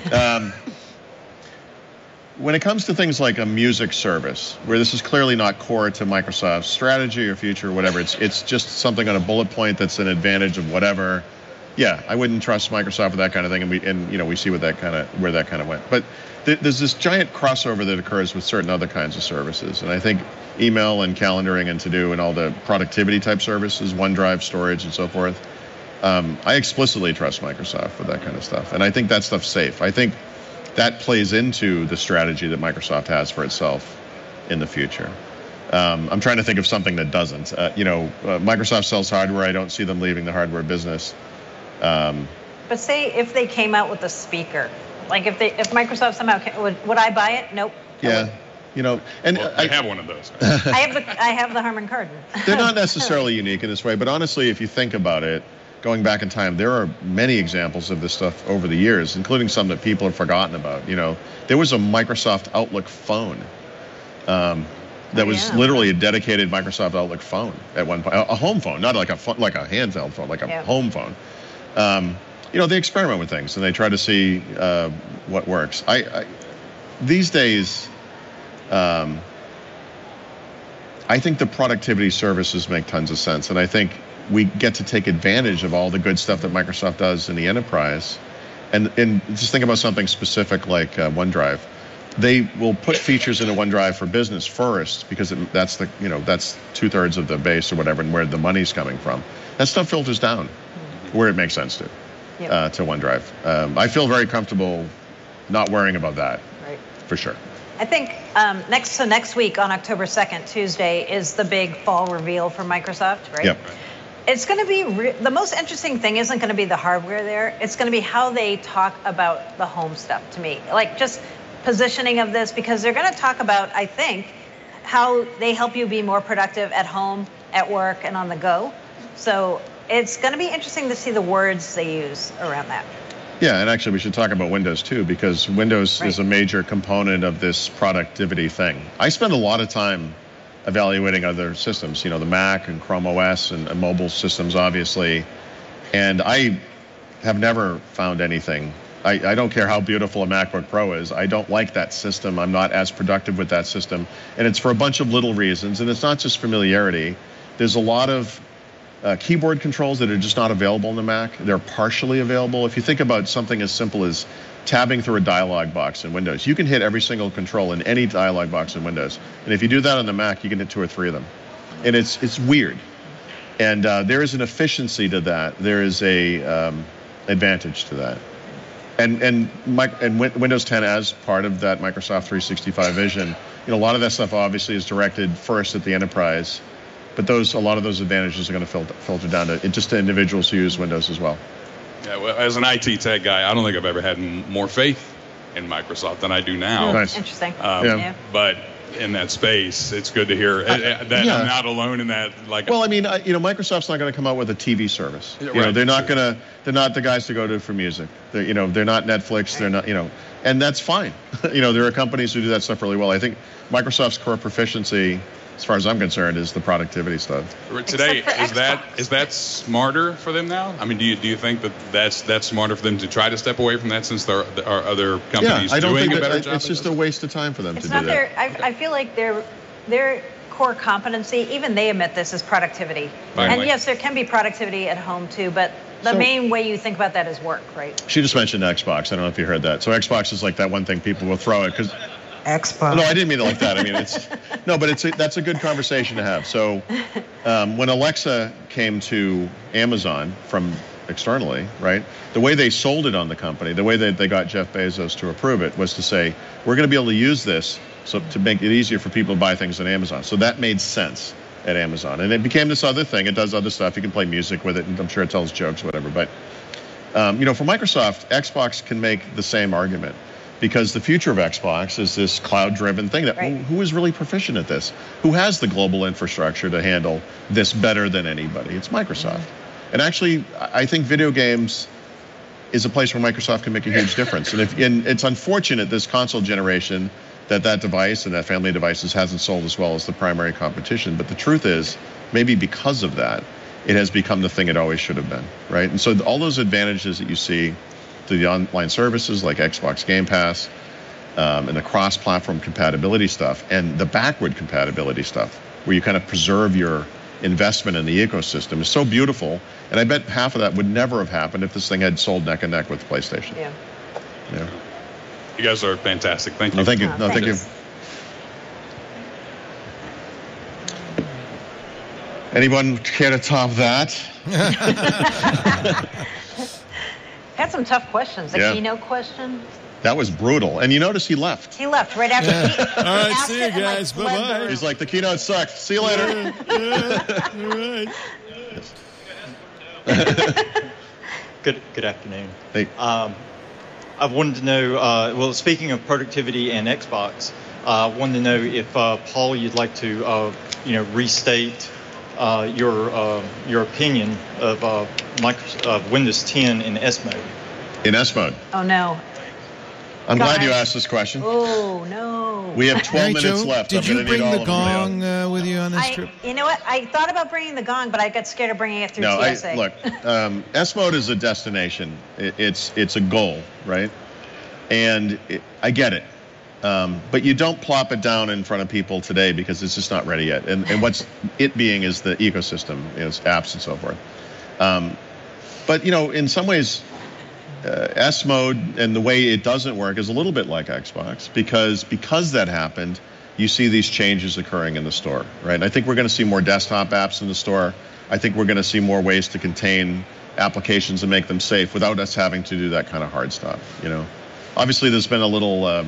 When it comes to things like a music service, where this is clearly not core to Microsoft's strategy or future or whatever, it's just something on a bullet point that's an advantage of whatever. Yeah, I wouldn't trust Microsoft for that kind of thing, and we see where that kind of went. But there's this giant crossover that occurs with certain other kinds of services, and I think email and calendaring and to-do and all the productivity type services, OneDrive, storage, and so forth. I explicitly trust Microsoft for that kind of stuff, and I think that stuff's safe. I think that plays into the strategy that Microsoft has for itself in the future. I'm trying to think of something that doesn't. Microsoft sells hardware. I don't see them leaving the hardware business. But say if they came out with a speaker, like if Microsoft somehow would I buy it? Nope. Yeah. And I have one of those. I have the Harman Kardon. They're not necessarily unique in this way, but honestly, if you think about it, going back in time, there are many examples of this stuff over the years, including some that people have forgotten about. There was a Microsoft Outlook phone that was literally a dedicated Microsoft Outlook phone at one point, a home phone, not like a handheld phone, like a home phone. They experiment with things and they try to see what works. These days, I think the productivity services make tons of sense, and I think we get to take advantage of all the good stuff that Microsoft does in the enterprise. And just think about something specific like OneDrive. They will put features into OneDrive for business first because that's 2/3 of the base or whatever, and where the money's coming from. That stuff filters down where it makes sense to OneDrive. I feel very comfortable not worrying about that, right? For sure. I think next week on October 2nd, Tuesday, is the big fall reveal for Microsoft, right? Yep. It's going to be the most interesting thing isn't going to be the hardware there. It's going to be how they talk about the home stuff to me, like just positioning of this, because they're going to talk about, I think, how they help you be more productive at home, at work, and on the go. So it's going to be interesting to see the words they use around that. Yeah, and actually we should talk about Windows too, because Windows is a major component of this productivity thing. I spend a lot of time evaluating other systems, the Mac and Chrome OS and mobile systems, obviously. And I have never found anything. I don't care how beautiful a MacBook Pro is. I don't like that system. I'm not as productive with that system. And it's for a bunch of little reasons. And it's not just familiarity. There's a lot of keyboard controls that are just not available in the Mac. They're partially available. If you think about something as simple as tabbing through a dialog box in Windows, you can hit every single control in any dialog box in Windows. And if you do that on the Mac, you can hit 2 or 3 of them. And it's weird. And there is an efficiency to that. There is a advantage to that. And Windows 10 as part of that Microsoft 365 vision, a lot of that stuff obviously is directed first at the enterprise. But a lot of those advantages are going to filter down to individuals who use Windows as well. Yeah, well, as an IT tech guy, I don't think I've ever had more faith in Microsoft than I do now. Nice. Interesting. But in that space, it's good to hear that I'm not alone in that. Well, I mean, Microsoft's not going to come out with a TV service. They're not the guys to go to for music. They're not Netflix. They're not, and that's fine. There are companies who do that stuff really well. I think Microsoft's core proficiency, as far as I'm concerned, is the productivity stuff. Today, is that smarter for them now? I mean, do you think that's smarter for them to try to step away from that, since there are other companies doing a better job? It's just a waste of time for them to do that. I feel like their core competency, even they admit this, is productivity. And yes, there can be productivity at home too, but the main way you think about that is work, right? She just mentioned Xbox. I don't know if you heard that. So Xbox is like that one thing people will throw at because. Xbox. No, I didn't mean it like that. I mean, that's a good conversation to have. So when Alexa came to Amazon from externally, right, the way they sold it on the company, the way that they got Jeff Bezos to approve it was to say, we're going to be able to use this to make it easier for people to buy things on Amazon. So that made sense at Amazon. And it became this other thing. It does other stuff. You can play music with it, and I'm sure it tells jokes, whatever. But For Microsoft, Xbox can make the same argument because the future of Xbox is this cloud-driven thing that who is really proficient at this? Who has the global infrastructure to handle this better than anybody? It's Microsoft. And actually, I think video games is a place where Microsoft can make a huge difference. And it's unfortunate this console generation that device and that family of devices hasn't sold as well as the primary competition. But the truth is, maybe because of that, it has become the thing it always should have been, right? And so all those advantages that you see through the online services like Xbox Game Pass and the cross-platform compatibility stuff and the backward compatibility stuff, where you kind of preserve your investment in the ecosystem, is so beautiful. And I bet half of that would never have happened if this thing had sold neck and neck with PlayStation. Yeah. You guys are fantastic. Thank you. No, thank you. No, thank you. Anyone care to top that? Had some tough questions. The keynote question. That was brutal. And you notice he left. He left right after. All right, see you guys. Bye-bye. He's like, the keynote sucked. See you later. All right. Good afternoon. Hey. I wanted to know, speaking of productivity and Xbox, I wanted to know if, Paul, you'd like to, restate your opinion of Windows 10 in S mode. In S mode. Oh, no. I'm glad you asked this question. Oh, no. We have 12 Mary minutes Jo, left. Did you bring the gong with you on this trip? You know what? I thought about bringing the gong, but I got scared of bringing it through TSA. Look, S mode is a destination. It's a goal, right? And I get it. But you don't plop it down in front of people today because it's just not ready yet. And what's it being is the ecosystem, apps and so forth. But, in some ways, S mode and the way it doesn't work is a little bit like Xbox because that happened. You see these changes occurring in the store, right? And I think we're going to see more desktop apps in the store. I think we're going to see more ways to contain applications and make them safe without us having to do that kind of hard stuff. Obviously there's been a little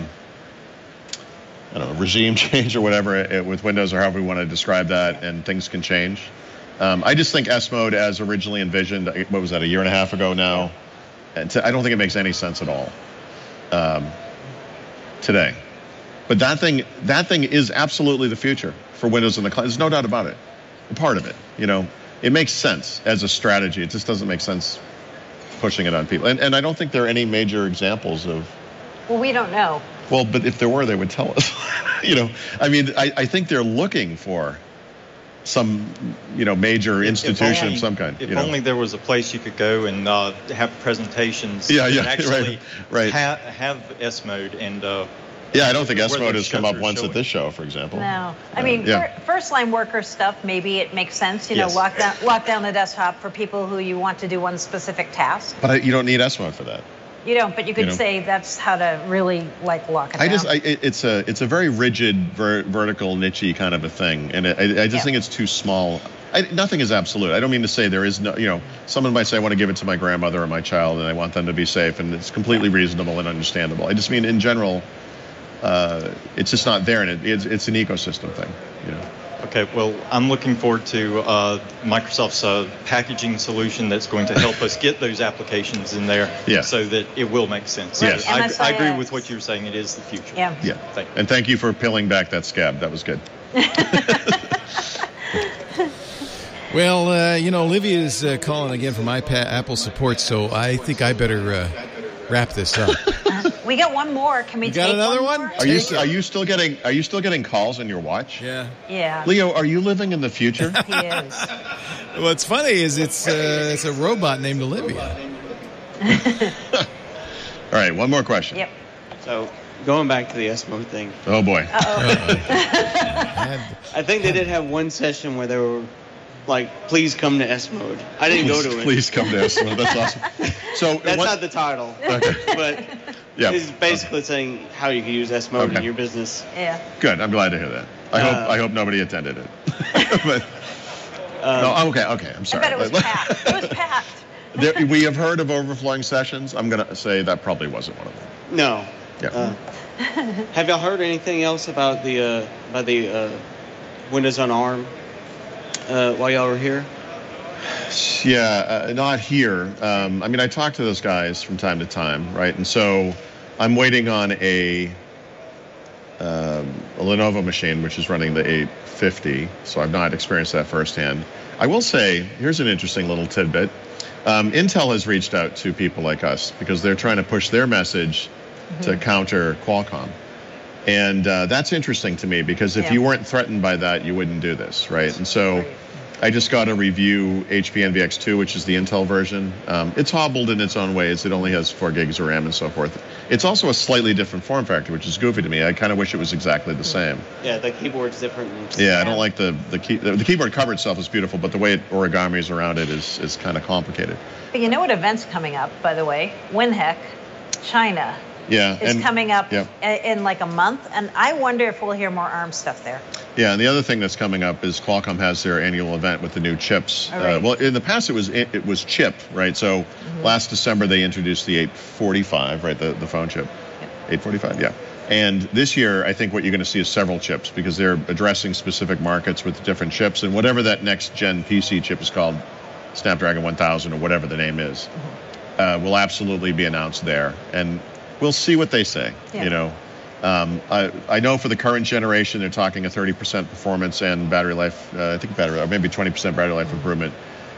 regime change or whatever with Windows or however we want to describe that, and things can change. I just think S mode as originally envisioned, what was that, a year and a half ago now? And I don't think it makes any sense at all today. But that thing is absolutely the future for Windows in the cloud. There's no doubt about it. A part of it, it makes sense as a strategy. It just doesn't make sense pushing it on people. And I don't think there are any major examples of. Well, we don't know. Well, but if there were, they would tell us. I think they're looking for some, major institution of some kind. If only there was a place you could go and have presentations. Actually right. Have S mode and. I don't think S mode has come up once at this show, for example. No, first line worker stuff. Maybe it makes sense. Yes. Lock down the desktop for people who you want to do one specific task. But you don't need S mode for that. You don't, but you could say that's how to really lock it down. It's a very rigid, vertical, niche-y kind of a thing, and I just think it's too small. Nothing is absolute. I don't mean to say there is no. Someone might say I want to give it to my grandmother or my child, and I want them to be safe, and it's completely reasonable and understandable. I just mean in general, it's just not there, and it's an ecosystem thing. Okay, well, I'm looking forward to Microsoft's packaging solution that's going to help us get those applications in there so that it will make sense. Yes. I agree with what you were saying. It is the future. Yeah. Thank you. And thank you for peeling back that scab. That was good. Well, Olivia is calling again for my Apple support, so I think I better wrap this up. We got one more. Can we take another one? more? Are you still getting calls on your watch? Yeah. Yeah. Leo, are you living in the future? He is. What's funny is it's a robot named Olivia. All right, one more question. Yep. So going back to the S mode thing. Oh boy. I think they did have one session where they were like, please come to S mode. I didn't go to it. Please come to S mode. That's awesome. So that's not the title. Okay. But it's basically saying how you can use S mode in your business. Yeah. Good. I'm glad to hear that. I hope nobody attended it. But, no. Okay. I'm sorry. I bet it was packed. It was packed. We have heard of overflowing sessions. I'm going to say that probably wasn't one of them. No. Yeah. Have y'all heard anything else about the Windows on ARM while y'all were here? Yeah, not here. I mean, I talk to those guys from time to time, right? And so I'm waiting on a Lenovo machine, which is running the 850, so I've not experienced that firsthand. I will say, here's an interesting little tidbit. Intel has reached out to people like us because they're trying to push their message to counter Qualcomm. And that's interesting to me because if you weren't threatened by that, you wouldn't do this, right? And so I just got to review HP NVX2, which is the Intel version. It's hobbled in its own ways. It only has 4 gigs of RAM and so forth. It's also a slightly different form factor, which is goofy to me. I kind of wish it was exactly the same. Yeah, the keyboard's different. Yeah, I don't like the keyboard cover itself is beautiful, but the way it origamis around it is kind of complicated. But you know what event's coming up, by the way? WinHEC, China. Yeah, is coming up in like a month, and I wonder if we'll hear more ARM stuff there. Yeah, and the other thing that's coming up is Qualcomm has their annual event with the new chips. Right. Well, in the past it was chip, right? So last December they introduced the 845, right? The phone chip, 845, yeah. And this year I think what you're going to see is several chips because they're addressing specific markets with different chips, and whatever that next gen PC chip is called, Snapdragon 1000 or whatever the name is, will absolutely be announced there. And we'll see what they say. You know, I know for the current generation, they're talking a 30% performance and battery life. I think maybe 20% battery life improvement.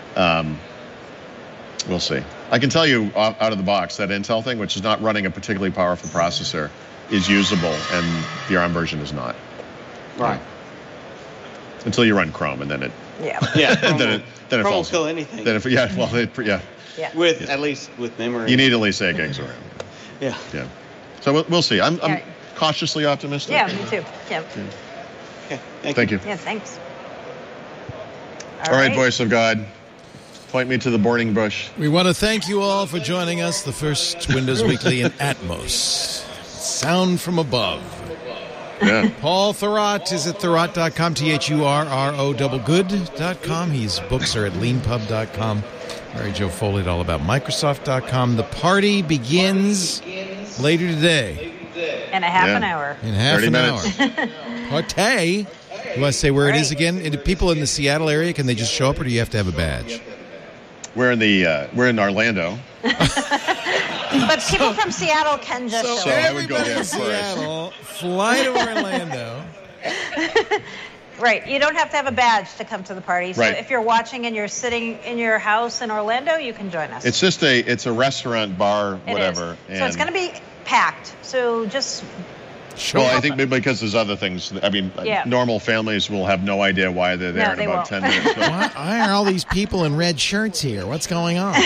We'll see. I can tell you out of the box that Intel thing, which is not running a particularly powerful processor, is usable, and the ARM version is not. Right. Until you run Chrome, and then it. Yeah. Then it Chrome falls. will kill anything. Then With at least with memory. You need at least 8 gigs of RAM. Yeah. So we'll see. I'm cautiously optimistic. Yeah, me too. Yeah. Okay. Thank you. Yeah, thanks. All right, voice of God, point me to the burning bush. We want to thank you all for joining us, the first Windows Weekly in Atmos. Sound from above. Yeah. Paul Thurrott is at Thurrott.com, THURRO good.com. His books are at leanpub.com. Mary Jo Foley at allaboutmicrosoft.com. The party begins later today. In a half an hour. In half 30 an minutes. hour. Party. You want to say where it is again? And people in the Seattle area, can they just show up, or do you have to have a badge? We're in Orlando. But people from Seattle can just show up. I would go Everybody there in Seattle, fly to Orlando. Right. You don't have to have a badge to come to the party. So Right. if you're watching and you're sitting in your house in Orlando, you can join us. It's just it's a restaurant, bar, It whatever. is. So it's going to be packed. So just I think maybe because there's other things. I mean, normal families will have no idea why they're there in about 10 minutes. Why are all these people in red shirts here? What's going on?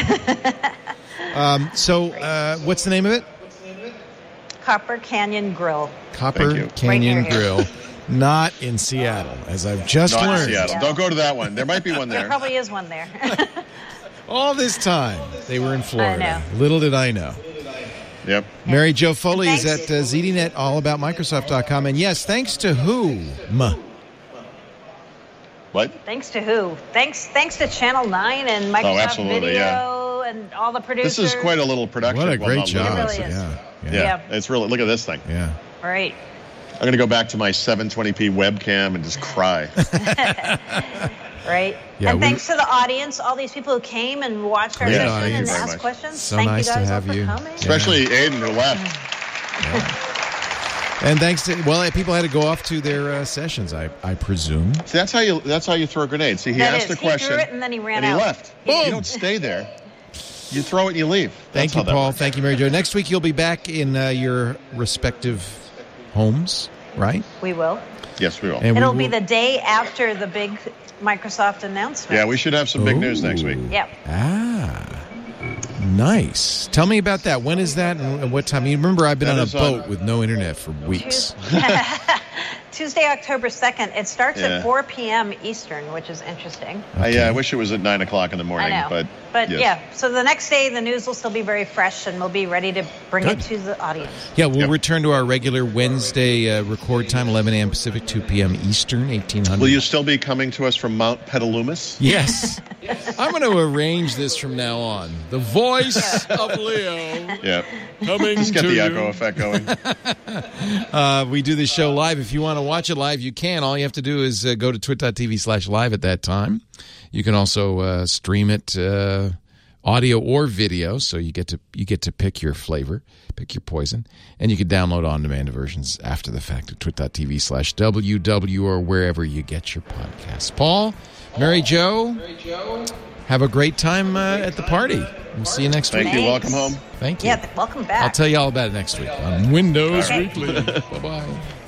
What's the name of it? Copper Canyon Grill. Copper Canyon Grill. Not in Seattle, as I've just Not learned. in Seattle. Don't go to that one. There might be one There there. probably is one there. All this time, they were in Florida. I know. Little did I know. Yep. Mary Jo Foley is at ZDNet, allaboutmicrosoft.com. And yes, thanks to whom? What? Thanks to who? Thanks to Channel 9 and Microsoft absolutely, Video and all the producers. This is quite a little production. What a great not job. little. It really is. Yeah. It's really, look at this thing. Yeah. Right. I'm going to go back to my 720p webcam and just cry. Right. Yeah, and thanks to the audience, all these people who came and watched our Great session audience. and Very asked much. questions. So Thank nice you guys to have all for you. coming. Especially Aiden, who left. And thanks to, people had to go off to their sessions, I presume. See, that's how you throw a grenade. See, he That asked is. a question, He threw it and then he ran and he out. left. Boom. You don't stay there. You throw it and you leave. Thank That's you, how that Paul. works. Thank you, Mary Jo. Next week, you'll be back in your respective homes, right? We will. Yes, we will. And It'll we be will- the day after the big Microsoft announcement. Yeah, we should have some big news next week. Yep. Nice. Tell me about that. When is that and what time? You remember I've been That on a is boat with no internet for weeks. Tuesday, October 2nd. It starts Yeah. at 4 p.m. Eastern, which is interesting. I wish it was at 9 o'clock in the morning, I know. but yes. yeah, so the next day the news will still be very fresh and we'll be ready to bring it to the audience. Yeah, we'll return to our regular Wednesday record time, 11 a.m. Pacific, 2 p.m. Eastern, 1800. Will you still be coming to us from Mount Petaluma? Yes. I'm going to arrange this from now on. The voice of Leo Yeah. coming Just get to the you. echo effect going. We do this show live. If you want to watch it live, you can. All you have to do is go to twit.tv/live at that time. You can also stream it audio or video, so you get to pick your flavor, pick your poison, and you can download on-demand versions after the fact at twit.tv/WW or wherever you get your podcasts. Paul, Mary Jo, have a great time at the party. We'll see you next week. Thank you. Welcome home. Thank you. Yeah, welcome back. I'll tell you all about it next week on Windows Weekly. Bye-bye.